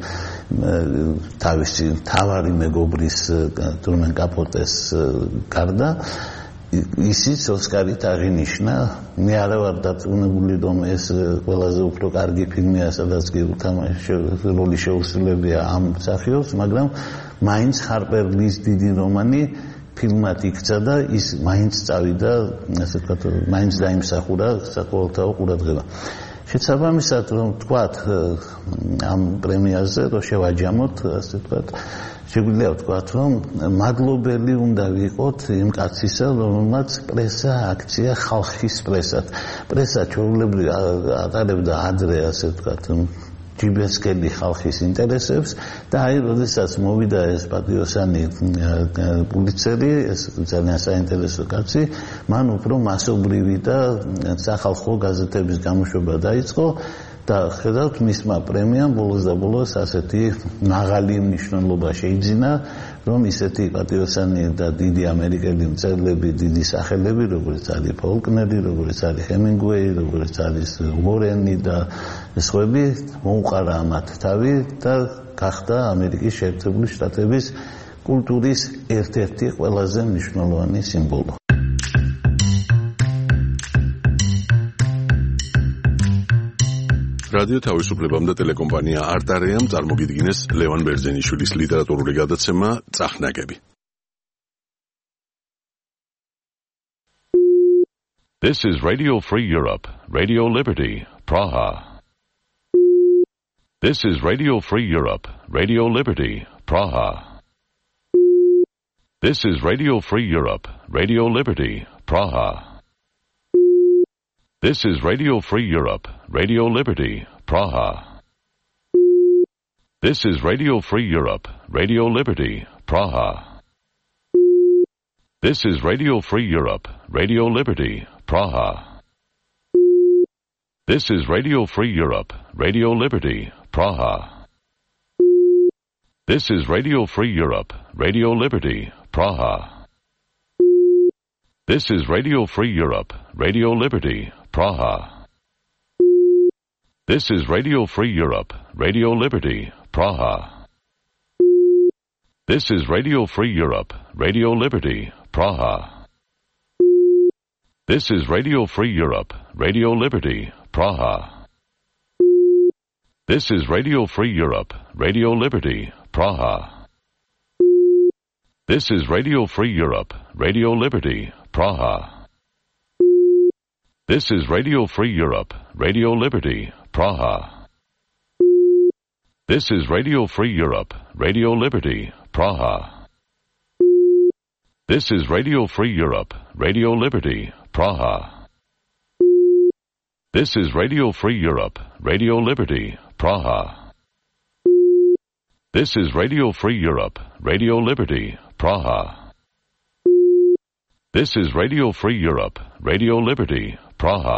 თავისი მთავარი მეგობრის ტრუმენ კაპოტეს გარდა. ისიც ოსკარით აღინიშნა. მე არა ვარ დარწმუნებული, რომ ეს ყველაზე უფრო კარგი ფილმია, სადაც კი როლი შეუსრულებია ამ მსახიობს, მაგრამ მაინც ჰარპერ ლის დიდი რომანი ფილმად იქცა და ის მაინც წავიდა, ასე ვთქვათ, მაინც დაიმსახურა საყოველთაო ყურადღება. შესაბამისად, რომ ვთქვათ ამ პრემიაზე, რომ შევაჯამოთ, ასე ვთქვათ, შეგვიძლია ვთქვათ, რომ მადლობელი უნდა ვიყოთ იმ კაცისა, რომელმაც პრესა აქცია ხალხის პრესად. პრესა ჩვეულებრივ ატარებდა ადრე, ასე ვთქვათ, ჯიბესკელი ხალხის ინტერესებს და აი, როდესაც მოვიდა ეს პატიოსანი პულიცერი, ეს ძალიან საინტერესო კაცი, მან უფრო მასობრივი და სახალხო გაზეთების გამოშვება დაიწყო და ხედავთ მისმა პრემიამ ბოლოს და ბოლოს ასეთი მაღალი მნიშვნელობა შეიძინა, რომ ისეთი პატიოსანი და დიდი ამერიკელი მწერლები, დიდი სახელები, როგორც არის ფოლკნერი, როგორც არის ჰემინგუეი, როგორც არის უორენი და სხვები, მოუყარა ამათ თავი და გახდა ამერიკის შეერთებული შტატების კულტურის ერთ-ერთი ყველაზე მნიშვნელოვანი სიმბოლო. რადიო თავისუფლებამ და ტელეკომპანია არტარეამ წარმოგიდგინეს ლევან ბერძენიშვილის ლიტერატურული გადაცემა წახნაგები. This is Radio Free Europe, Radio Liberty, Praha. This is Radio Free Europe, Radio Liberty, Praha. This is Radio Free Europe, Radio Liberty, Praha. This is Radio Free Europe, Radio Liberty, Praha. This is Radio Free Europe, Radio Liberty, Praha. This is Radio Free Europe, Radio Liberty, Praha. This is Radio Free Europe, Radio Liberty, Praha. This is Radio Free Europe, Radio Liberty, Praha. This is Radio Free Europe, Radio Liberty, Praha. This is Radio Free Europe, Radio Liberty, Praha. This is Radio Free Europe, Radio Liberty, Praha. This is Radio Free Europe, Radio Liberty, Praha. This is Radio Free Europe, Radio Liberty, Praha. This is Radio Free Europe, Radio Liberty, Praha. This is Radio Free Europe, Radio Liberty, Praha. This is Radio Free Europe, Radio Liberty, Praha. This is Radio Free Europe, Radio Liberty, Praha. This is Radio Free Europe, Radio Liberty, Praha. This is Radio Free Europe, Radio Liberty, Praha. This is Radio Free Europe, Radio Liberty, Praha.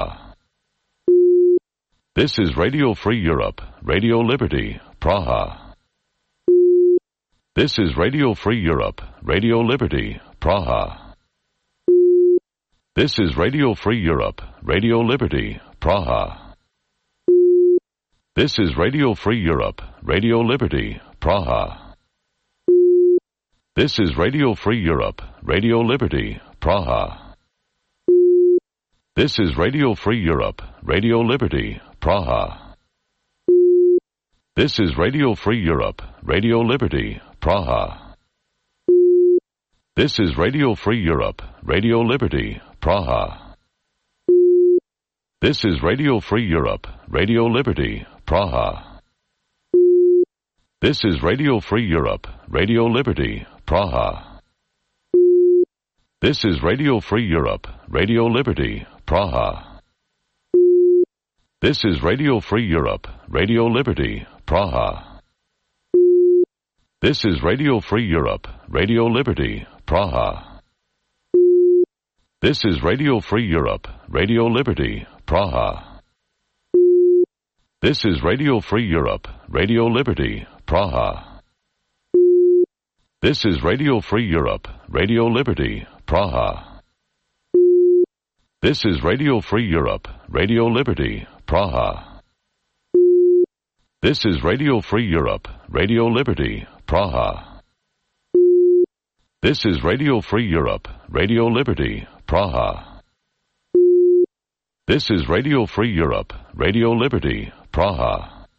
This is Radio Free Europe, Radio Liberty, Praha. This is Radio Free Europe, Radio Liberty, Praha. This is Radio Free Europe, Radio Liberty, Praha. This is Radio Free Europe, Radio Liberty, Praha. This is Radio Free Europe, Radio Liberty, Praha. This is Radio Free Europe, Radio Liberty, Praha. This is Radio Free Europe, Radio Liberty, Praha. This is Radio Free Europe, Radio Liberty, Praha. This is Radio Free Europe, Radio Liberty, Praha. This is Radio Free Europe, Radio Liberty, Praha. This is Radio Free Europe, Radio Liberty, Praha. This is Radio Free Europe, Radio Liberty, Praha. This is Radio Free Europe, Radio Liberty, Praha. This is Radio Free Europe, Radio Liberty, Praha. This is Radio Free Europe, Radio Liberty, Praha. This is Radio Free Europe, Radio Liberty, Praha. This is Radio Free Europe, Radio Liberty, Praha. This is Radio Free Europe, Radio Liberty, Praha. This is Radio Free Europe, Radio Liberty, Praha. This is Radio Free Europe, Radio Liberty, Praha.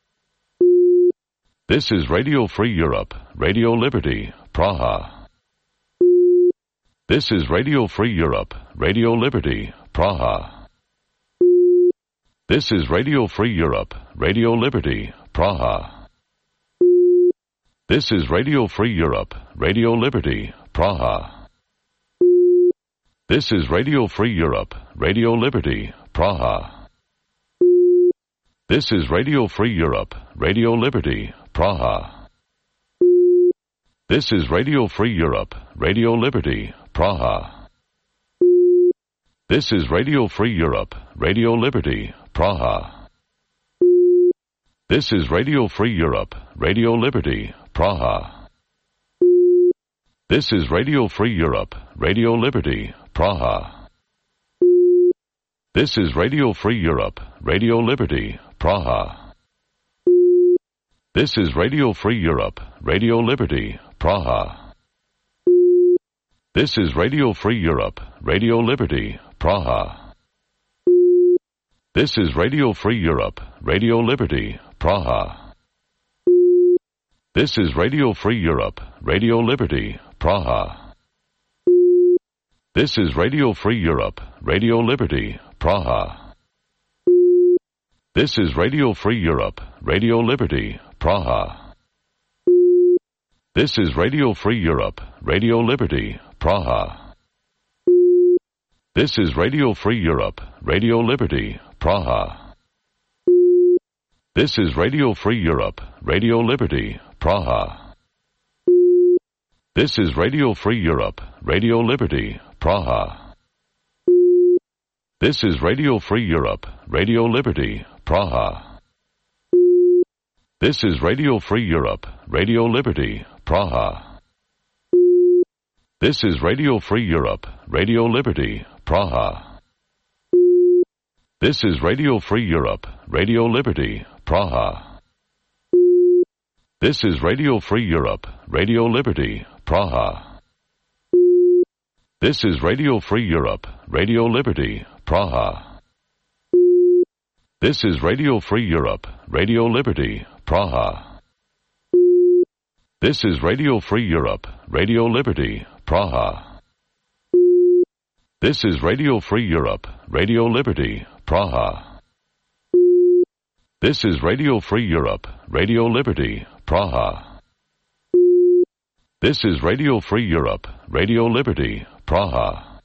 This is Radio Free Europe, Radio Liberty, Praha. This is Radio Free Europe, Radio Liberty, Praha. This is Radio Free Europe, Radio Liberty, Praha. This is Radio Free Europe, Radio Liberty, Praha. This is Radio Free Europe, Radio Liberty, Praha. This is Radio Free Europe, Radio Liberty, Praha. This is Radio Free Europe, Radio Liberty, Praha. This is Radio Free Europe, Radio Liberty, Praha. This is Radio Free Europe, Radio Liberty, Praha. This is Radio Free Europe, Radio Liberty, Praha. This is Radio Free Europe, Radio Liberty, Praha. This is Radio Free Europe, Radio Liberty, Praha. This is Radio Free Europe, Radio Liberty, Praha. This is Radio Free Europe, Radio Liberty, Praha. This is Radio Free Europe, Radio Liberty, Praha. This is Radio Free Europe, Radio Liberty, Praha. This is Radio Free Europe, Radio Liberty, Praha. This is Radio Free Europe, Radio Liberty, Praha. This is Radio Free Europe, Radio Liberty, Praha. This is Radio Free Europe, Radio Liberty, Praha. This is Radio Free Europe, Radio Liberty, Praha. This is Radio Free Europe, Radio Liberty, Praha. This is Radio Free Europe, Radio Liberty, Praha. This is Radio Free Europe, Radio Liberty, Praha. This is Radio Free Europe, Radio Liberty, Praha. This is Radio Free Europe, Radio Liberty, Praha. This is Radio Free Europe, Radio Liberty, Praha. This is Radio Free Europe, Radio Liberty, Praha. This is Radio Free Europe, Radio Liberty, Praha. This is Radio Free Europe, Radio Liberty, Praha. This is Radio Free Europe, Radio Liberty, Praha. This is Radio Free Europe, Radio Liberty, Praha.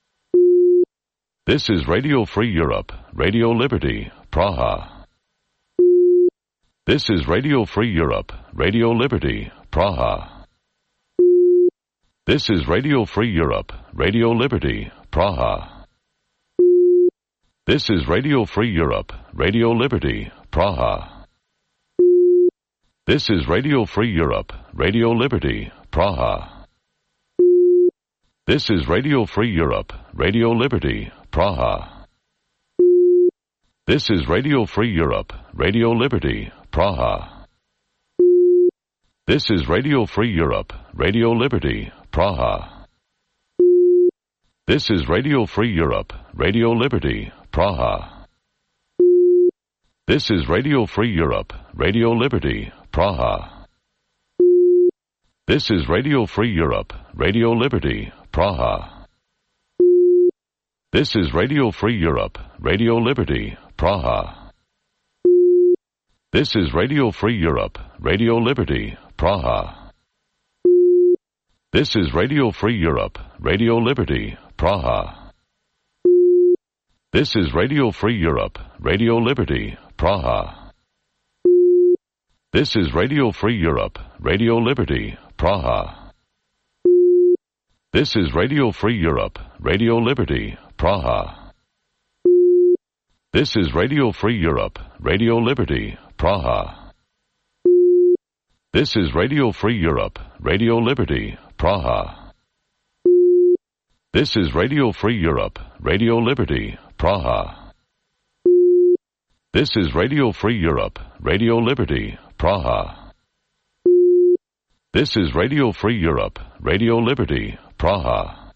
This is Radio Free Europe, Radio Liberty, Praha. This is Radio Free Europe, Radio Liberty, Praha. This is Radio Free Europe, Radio Liberty, Praha. This is Radio Free Europe, Radio Liberty, Praha. This is Radio Free Europe, Radio Liberty, Praha. This is Radio Free Europe, Radio Liberty, Praha. This is Radio Free Europe, Radio Liberty, Praha. This is Radio Free Europe, Radio Liberty, Praha. This is Radio Free Europe, Radio Liberty, Praha. This is Radio Free Europe, Radio Liberty, Praha. This is Radio Free Europe, Radio Liberty, Praha. This is Radio Free Europe, Radio Liberty, Praha. This is Radio Free Europe, Radio Liberty, Praha. This is Radio Free Europe, Radio Liberty, Praha. This is Radio Free Europe, Radio Liberty, Praha. This is Radio Free Europe, Radio Liberty, Praha. This is Radio Free Europe, Radio Liberty, Praha. This is Radio Free Europe, Radio Liberty, Praha. This is Radio Free Europe, Radio Liberty, Praha. This is Radio Free Europe, Radio Liberty, Praha. This is Radio Free Europe, Radio Liberty, Praha. This is Radio Free Europe, Radio Liberty, Praha.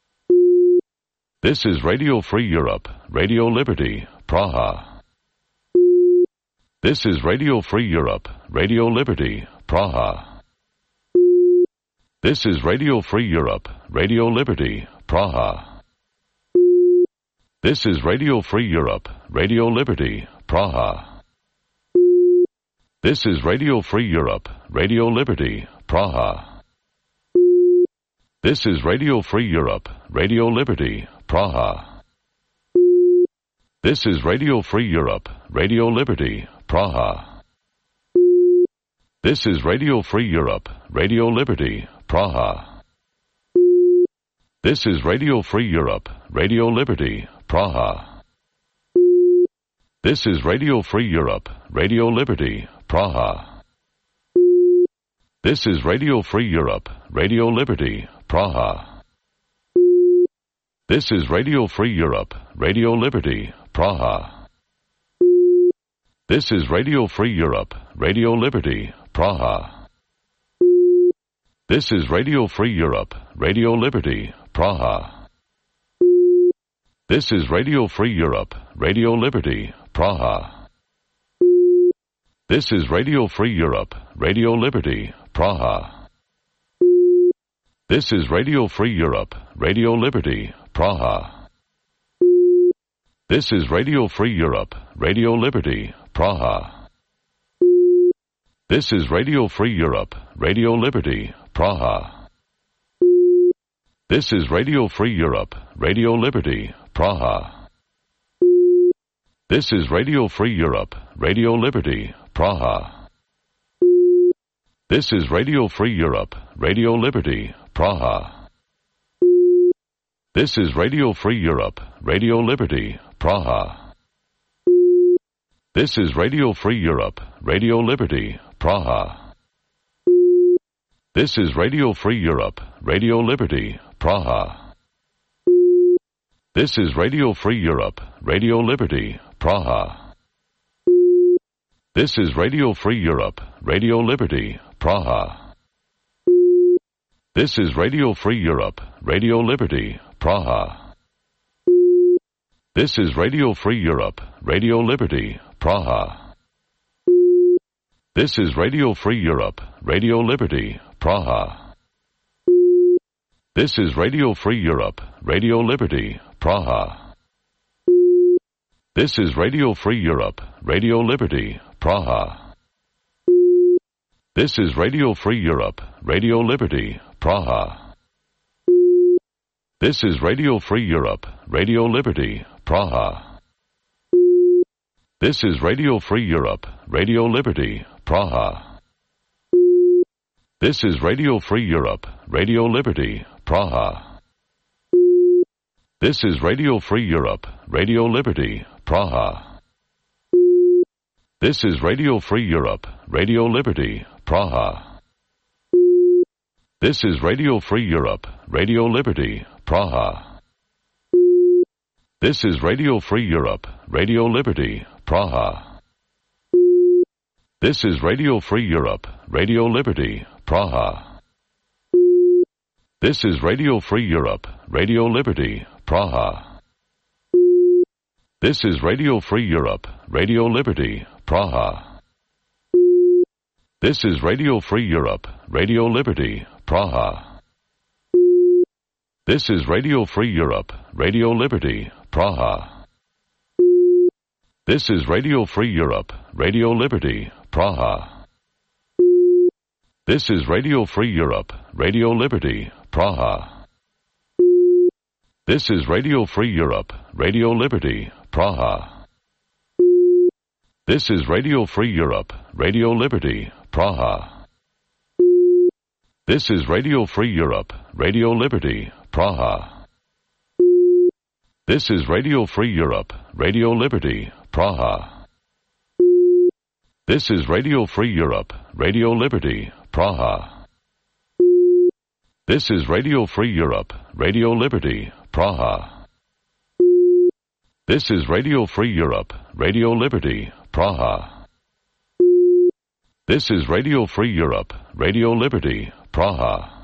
This is Radio Free Europe, Radio Liberty, Praha. This is Radio Free Europe, Radio Liberty, Praha. This is Radio Free Europe, Radio Liberty, Praha. This is Radio Free Europe, Radio Liberty, Praha. This is Radio Free Europe, Radio Liberty, Praha. This is Radio Free Europe, Radio Liberty, Praha. This is Radio Free Europe, Radio Liberty, Praha. This is Radio Free Europe, Radio Liberty, Praha. This is Radio Free Europe, Radio Liberty, Praha. This is Radio Free Europe, Radio Liberty, Praha. This is Radio Free Europe, Radio Liberty, Praha. This is Radio Free Europe, Radio Liberty, Praha. This is Radio Free Europe, Radio Liberty, Praha. This is Radio Free Europe, Radio Liberty, Praha. This is Radio Free Europe, Radio Liberty, Praha. This is Radio Free Europe, Radio Liberty, Praha. This is Radio Free Europe, Radio Liberty, Praha. This is Radio Free Europe, Radio Liberty, Praha. This is Radio Free Europe, Radio Liberty, Praha. This is Radio Free Europe, Radio Liberty, Praha. This is Radio Free Europe, Radio Liberty, Praha. This is Radio Free Europe, Radio Liberty, Praha. This is Radio Free Europe, Radio Liberty, Praha. This is Radio Free Europe, Radio Liberty, Praha. This is Radio Free Europe, Radio Liberty, Praha. This is Radio Free Europe, Radio Liberty, Praha. This is Radio Free Europe, Radio Liberty, Praha. This is Radio Free Europe, Radio Liberty, Praha. This is Radio Free Europe, Radio Liberty, Praha. This is Radio Free Europe, Radio Liberty, Praha. This is Radio Free Europe, Radio Liberty, Praha. This is Radio Free Europe, Radio Liberty, Praha. This is Radio Free Europe, Radio Liberty, Praha. This is Radio Free Europe, Radio Liberty, Praha. This is Radio Free Europe, Radio Liberty, Praha. This is Radio Free Europe, Radio Liberty, Praha. This is Radio Free Europe, Radio Liberty, Praha. This is Radio Free Europe, Radio Liberty, Praha. This is Radio Free Europe, Radio Liberty, Praha. This is Radio Free Europe, Radio Liberty, Praha. This is Radio Free Europe, Radio Liberty, Praha. This is Radio Free Europe, Radio Liberty, Praha. This is Radio Free Europe, Radio Liberty, Praha. This is Radio Free Europe, Radio Liberty, Praha. This is Radio Free Europe, Radio Liberty, Praha. This is Radio Free Europe, Radio Liberty, Praha. This is Radio Free Europe, Radio Liberty, Praha. This is Radio Free Europe, Radio Liberty, Praha. This is Radio Free Europe, Radio Liberty, Praha. This is Radio Free Europe, Radio Liberty, Praha. This is Radio Free Europe, Radio Liberty, Praha. This is Radio Free Europe, Radio Liberty, Praha. This is Radio Free Europe, Radio Liberty, Praha. This is Radio Free Europe, Radio Liberty, Praha. This is Radio Free Europe, Radio Liberty, Praha.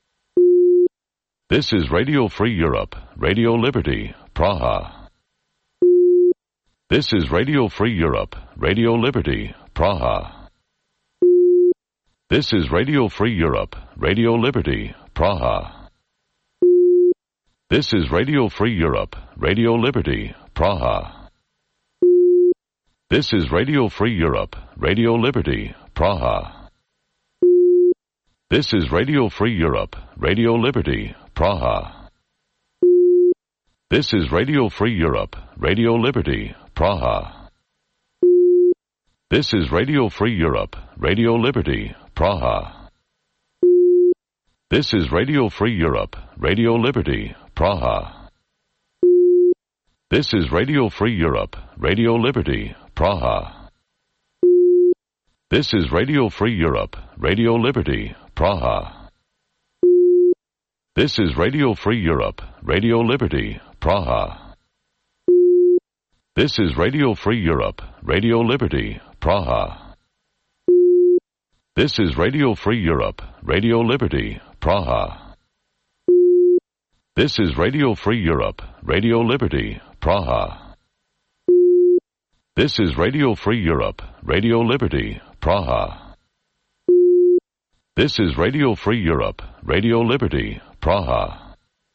This is Radio Free Europe, Radio Liberty, Praha. This is Radio Free Europe, Radio Liberty, Praha. This is Radio Free Europe, Radio Liberty, Praha. This is Radio Free Europe, Radio Liberty, Praha. This is Radio Free Europe, Radio Liberty, Praha. This is Radio Free Europe, Radio Liberty, Praha. This is Radio Free Europe, Radio Liberty, Praha. This is Radio Free Europe, Radio Liberty, Praha. This is Radio Free Europe, Radio Liberty, Praha. This is Radio Free Europe, Radio Liberty, Praha. This is Radio Free Europe, Radio Liberty, Praha. This is Radio Free Europe, Radio Liberty, Praha. This is Radio Free Europe, Radio Liberty, Praha. This is Radio Free Europe, Radio Liberty, Praha. This is Radio Free Europe, Radio Liberty, Praha. This is Radio Free Europe, Radio Liberty, Praha. This is Radio Free Europe, Radio Liberty, Praha.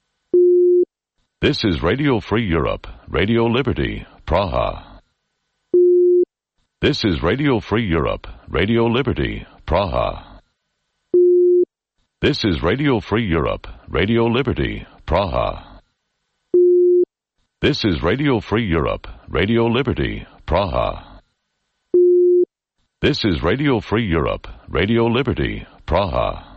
This is Radio Free Europe, Radio Liberty, Praha. This is Radio Free Europe, Radio Liberty, Praha. This is Radio Free Europe, Radio Liberty, Praha. This is Radio Free Europe, Radio Liberty, Praha. This is Radio Free Europe, Radio Liberty, Praha.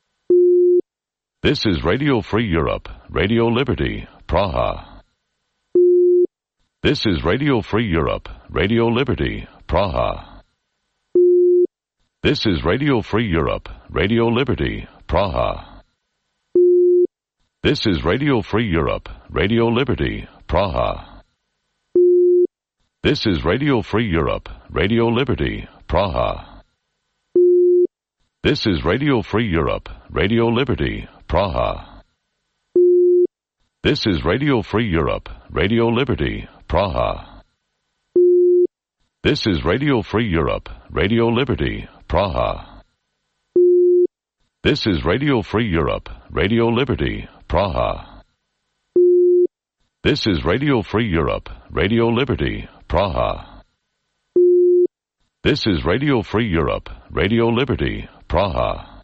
This is Radio Free Europe, Radio Liberty, Praha. This is Radio Free Europe, Radio Liberty, Praha. This is Radio Free Europe, Radio Liberty, Praha. This is Radio Free Europe, Radio Liberty, Praha. This is Radio Free Europe, Radio Liberty, Praha. This is Radio Free Europe, Radio Liberty, Praha. This is Radio Free Europe, Radio Liberty, Praha. This is Radio Free Europe, Radio Liberty, Praha. This is Radio Free Europe, Radio Liberty, Praha. This is Radio Free Europe, Radio Liberty, Praha. This is Radio Free Europe, Radio Liberty, Praha.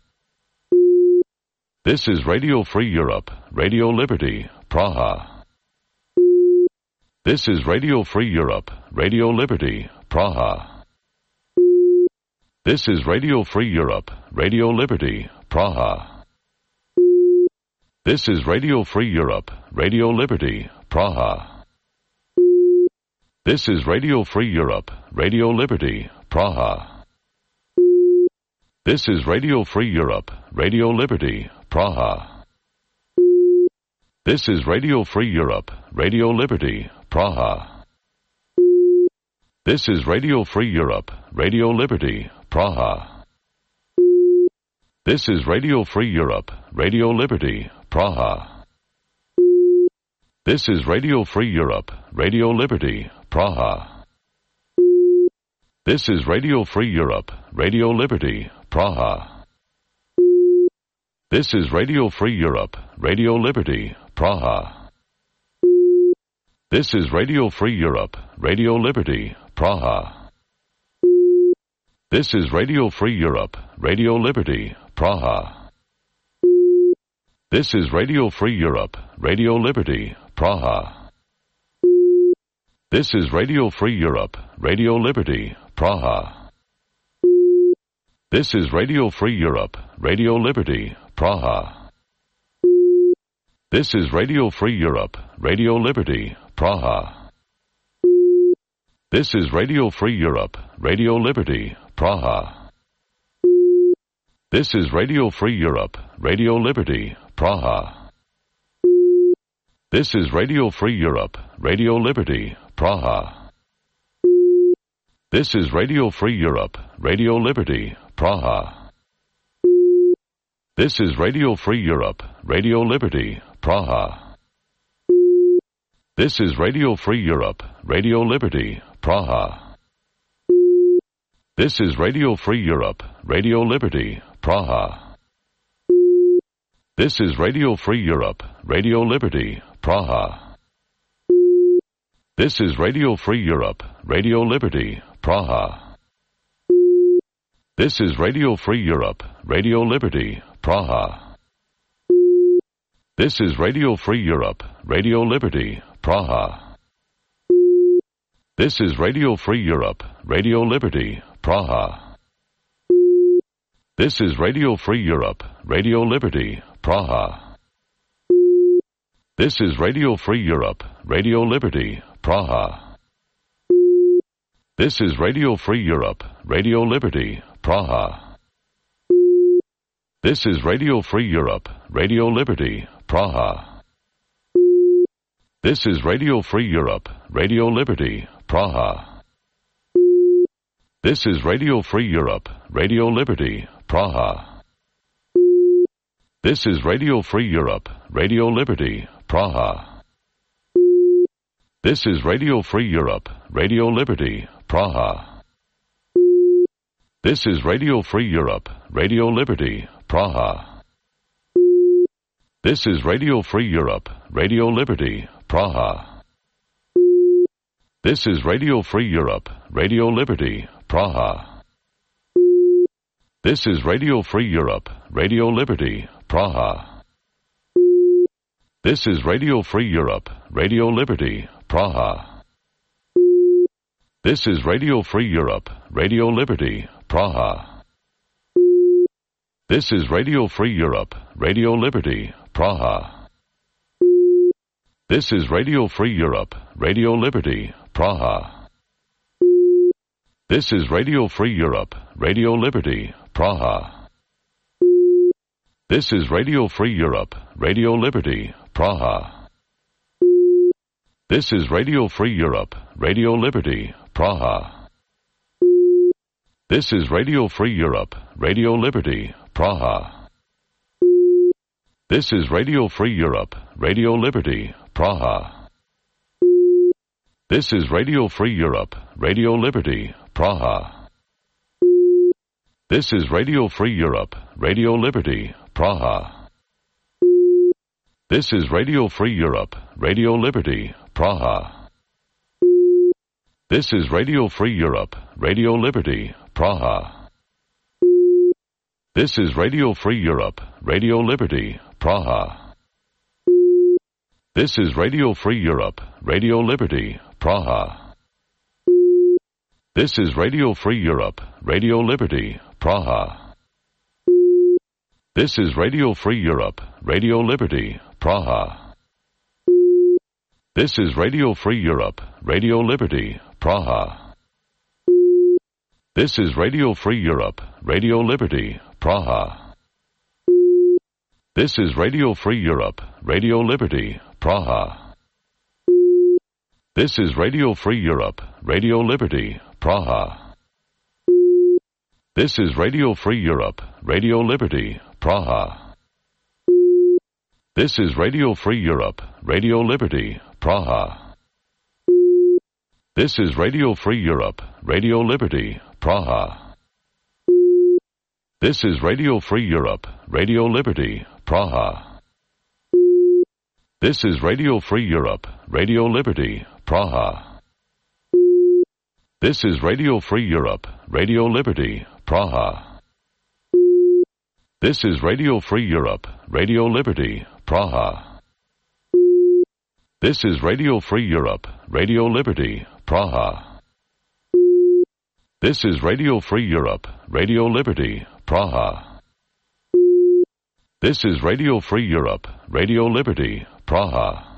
This is Radio Free Europe, Radio Liberty, Praha. This is Radio Free Europe, Radio Liberty, Praha. This is Radio Free Europe, Radio Liberty, Praha. This is Radio Free Europe, Radio Liberty, Praha. This is Radio Free Europe, Radio Liberty, Praha. This is Radio Free Europe, Radio Liberty, Praha. This is Radio Free Europe, Radio Liberty, Praha. This is Radio Free Europe, Radio Liberty, Praha. This is Radio Free Europe, Radio Liberty, Praha. This is Radio Free Europe, Radio Liberty, Praha. This is Radio Free Europe, Radio Liberty, Praha. This is Radio Free Europe, Radio Liberty, Praha. This is Radio Free Europe, Radio Liberty, Praha. This is Radio Free Europe, Radio Liberty, Praha. This is Radio Free Europe, Radio Liberty, Praha. This is Radio Free Europe, Radio Liberty, Praha. This is Radio Free Europe, Radio Liberty, Praha. This is Radio Free Europe, Radio Liberty, Praha. This is Radio Free Europe, Radio Liberty, Praha. This is Radio Free Europe, Radio Liberty, Praha. This is Radio Free Europe, Radio Liberty, Praha. This is Radio Free Europe, Radio Liberty, Praha. This is Radio Free Europe, Radio Liberty, Praha. This is Radio Free Europe, Radio Liberty, Praha. This is Radio Free Europe, Radio Liberty, Praha. This is Radio Free Europe, Radio Liberty, Praha. This is Radio Free Europe, Radio Liberty, Praha. This is Radio Free Europe, Radio Liberty, Praha. This is Radio Free Europe, Radio Liberty, Praha. This is Radio Free Europe, Radio Liberty, Praha. This is Radio Free Europe, Radio Liberty, Praha. This is Radio Free Europe, Radio Liberty, Praha. This is Radio Free Europe, Radio Liberty, Praha. This is Radio Free Europe, Radio Liberty, Praha. This is Radio Free Europe, Radio Liberty, Praha. This is Radio Free Europe, Radio Liberty, Praha. This is Radio Free Europe, Radio Liberty, Praha. This is Radio Free Europe, Radio Liberty, Praha. This is Radio Free Europe, Radio Liberty, Praha. This is Radio Free Europe, Radio Liberty, Praha. This is Radio Free Europe, Radio Liberty, Praha. This is Radio Free Europe, Radio Liberty, Praha. This is Radio Free Europe, Radio Liberty, Praha. This is Radio Free Europe, Radio Liberty, Praha. This is Radio Free Europe, Radio Liberty, Praha. This is Radio Free Europe, Radio Liberty, Praha. This is Radio Free Europe, Radio Liberty, Praha. This is Radio Free Europe, Radio Liberty, Praha. This is Radio Free Europe, Radio Liberty, Praha. This is Radio Free Europe, Radio Liberty, Praha. This is Radio Free Europe, Radio Liberty, Praha. This is Radio Free Europe, Radio Liberty, Praha. This is Radio Free Europe, Radio Liberty, Praha. This is Radio Free Europe, Radio Liberty, Praha. This is Radio Free Europe, Radio Liberty, Praha. This is Radio Free Europe, Radio Liberty, Praha. This is Radio Free Europe, Radio Liberty, Praha. This is Radio Free Europe, Radio Liberty, Praha. This is Radio Free Europe, Radio Liberty, Praha. This is Radio Free Europe, Radio Liberty, Praha. This is Radio Free Europe, Radio Liberty, Praha. This is Radio Free Europe, Radio Liberty, Praha. This is Radio Free Europe, Radio Liberty, Praha. This is Radio Free Europe, Radio Liberty, Praha. This is Radio Free Europe, Radio Liberty, Praha. This is Radio Free Europe, Radio Liberty, Praha. This is Radio Free Europe, Radio Liberty, Praha. This is Radio Free Europe, Radio Liberty, Praha. This is Radio Free Europe, Radio Liberty, Praha. This is Radio Free Europe, Radio Liberty, Praha. This is Radio Free Europe, Radio Liberty, Praha. This is Radio Free Europe, Radio Liberty, Praha. This is Radio Free Europe, Radio Liberty, Praha.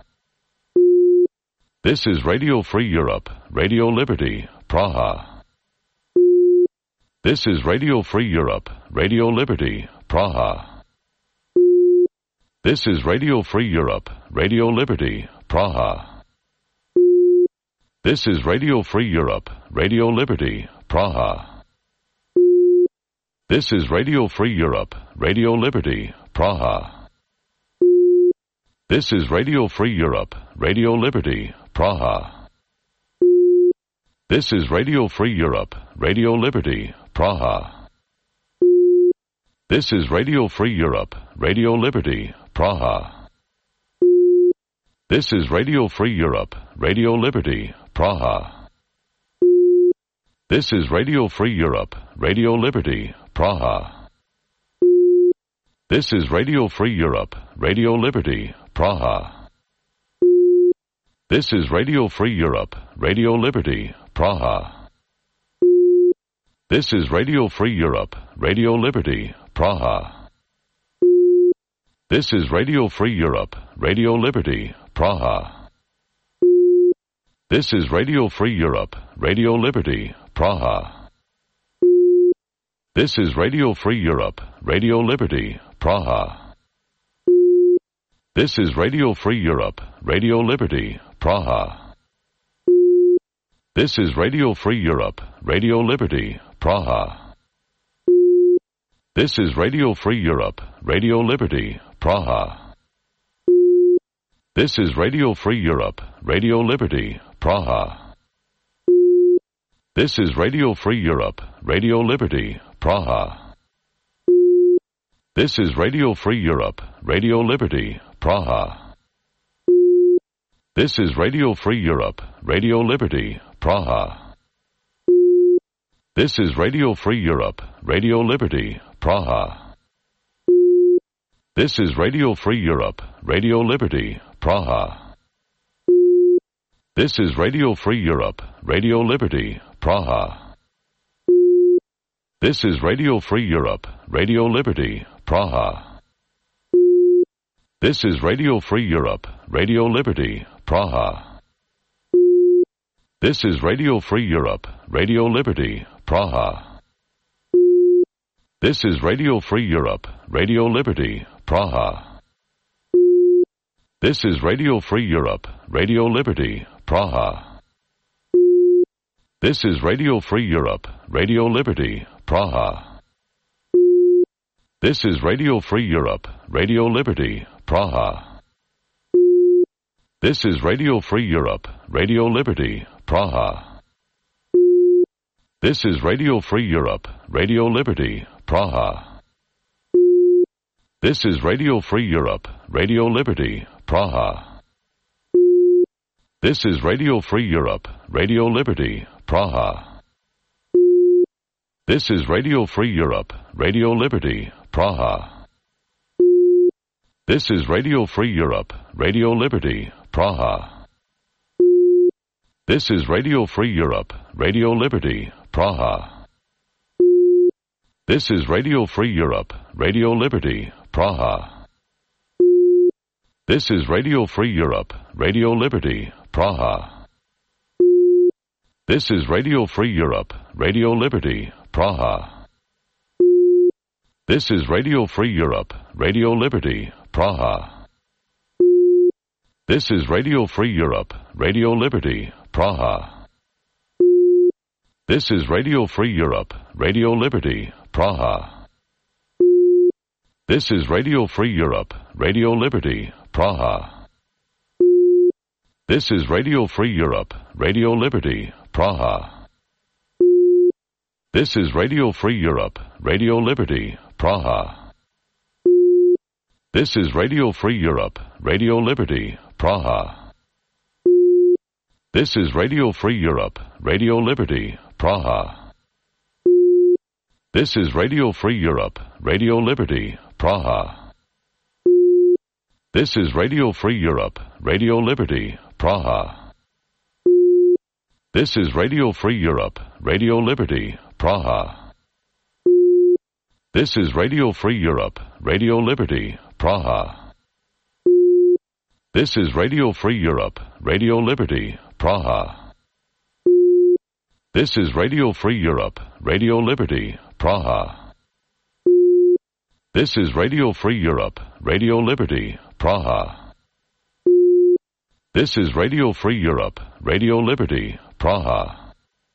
This is Radio Free Europe, Radio Liberty, Praha. This is Radio Free Europe, Radio Liberty, Praha. This is Radio Free Europe, Radio Liberty, Praha. This is Radio Free Europe, Radio Liberty, Praha. This is Radio Free Europe, Radio Liberty, Praha. This is Radio Free Europe, Radio Liberty, Praha. This is Radio Free Europe, Radio Liberty, Praha. This is Radio Free Europe, Radio Liberty, Praha. This is Radio Free Europe, Radio Liberty, Praha. This is Radio Free Europe, Radio Liberty, Praha. This is Radio Free Europe, Radio Liberty, Praha. This is Radio Free Europe, Radio Liberty, Praha. This is Radio Free Europe, Radio Liberty, Praha. This is Radio Free Europe, Radio Liberty, Praha. This is Radio Free Europe, Radio Liberty, Praha. This is Radio Free Europe, Radio Liberty, Praha. This is Radio Free Europe, Radio Liberty, Praha. This is Radio Free Europe, Radio Liberty, Praha. This is Radio Free Europe, Radio Liberty, Praha. This is Radio Free Europe, Radio Liberty, Praha. This is Radio Free Europe, Radio Liberty, Praha. This is Radio Free Europe, Radio Liberty, Praha. This is Radio Free Europe, Radio Liberty, Praha. This is Radio Free Europe, Radio Liberty, Praha. This is Radio Free Europe, Radio Liberty, Praha. This is Radio Free Europe, Radio Liberty, Praha. This is Radio Free Europe, Radio Liberty, Praha. This is Radio Free Europe, Radio Liberty, Praha. This is Radio Free Europe, Radio Liberty, Praha. This is Radio Free Europe, Radio Liberty, Praha. This is Radio Free Europe, Radio Liberty, Praha. This is Radio Free Europe, Radio Liberty, Praha. This is Radio Free Europe, Radio Liberty, Praha. This is Radio Free Europe, Radio Liberty, Praha. This is Radio Free Europe, Radio Liberty, Praha. This is Radio Free Europe, Radio Liberty, Praha. This is Radio Free Europe, Radio Liberty, Praha. This is Radio Free Europe, Radio Liberty, Praha. This is Radio Free Europe, Radio Liberty, Praha. This is Radio Free Europe, Radio Liberty, Praha. This is Radio Free Europe, Radio Liberty, Praha. This is Radio Free Europe, Radio Liberty, Praha. This is Radio Free Europe, Radio Liberty, Praha. This is Radio Free Europe, Radio Liberty, Praha. This is Radio Free Europe, Radio Liberty, Praha. This is Radio Free Europe, Radio Liberty, Praha. This is Radio Free Europe, Radio Liberty, Praha. This is Radio Free Europe, Radio Liberty, Praha. This is Radio Free Europe, Radio Liberty, Praha. This is Radio Free Europe, Radio Liberty, Praha. This is Radio Free Europe, Radio Liberty, Praha. This is Radio Free Europe, Radio Liberty, Praha. This is Radio Free Europe, Radio Liberty, Praha. This is Radio Free Europe, Radio Liberty, Praha. This is Radio Free Europe, Radio Liberty, Praha. This is Radio Free Europe, Radio Liberty, Praha. This is Radio Free Europe, Radio Liberty, Praha. This is Radio Free Europe, Radio Liberty, Praha. This is Radio Free Europe, Radio Liberty, Praha.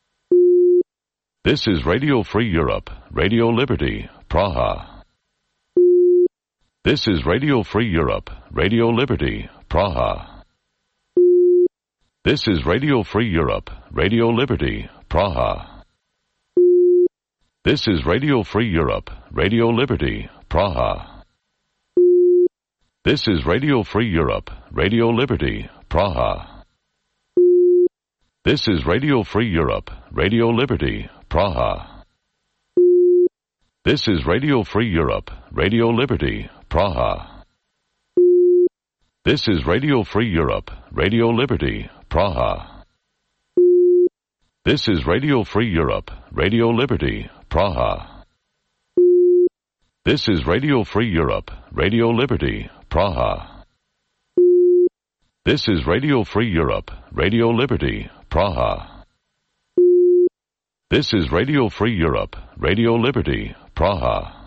This is Radio Free Europe, Radio Liberty, Praha. This is Radio Free Europe, Radio Liberty, Praha. This is Radio Free Europe, Radio Liberty, Praha. This is Radio Free Europe, Radio Liberty, Praha. This is Radio Free Europe, Radio Liberty, Praha. This is Radio Free Europe, Radio Liberty, Praha. This is Radio Free Europe, Radio Liberty, Praha. This is Radio Free Europe, Radio Liberty, Praha. This is Radio Free Europe, Radio Liberty, Praha. This is Radio Free Europe, Radio Liberty, Praha. This is Radio Free Europe, Radio Liberty, Praha. This is Radio Free Europe, Radio Liberty, Praha.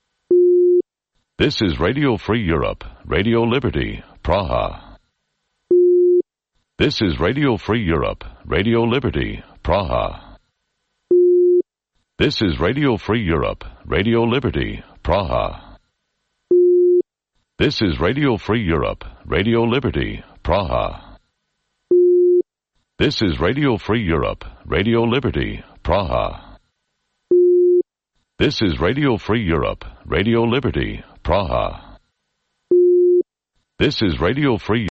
This is Radio Free Europe, Radio Liberty, Praha. This is Radio Free Europe, Radio Liberty, Praha. This is Radio Free Europe, Radio Liberty, Praha. This is Radio Free Europe, Radio Liberty, Praha. This is Radio Free Europe, Radio Liberty, Praha. This is Radio Free Europe, Radio Liberty, Praha. This is Radio Free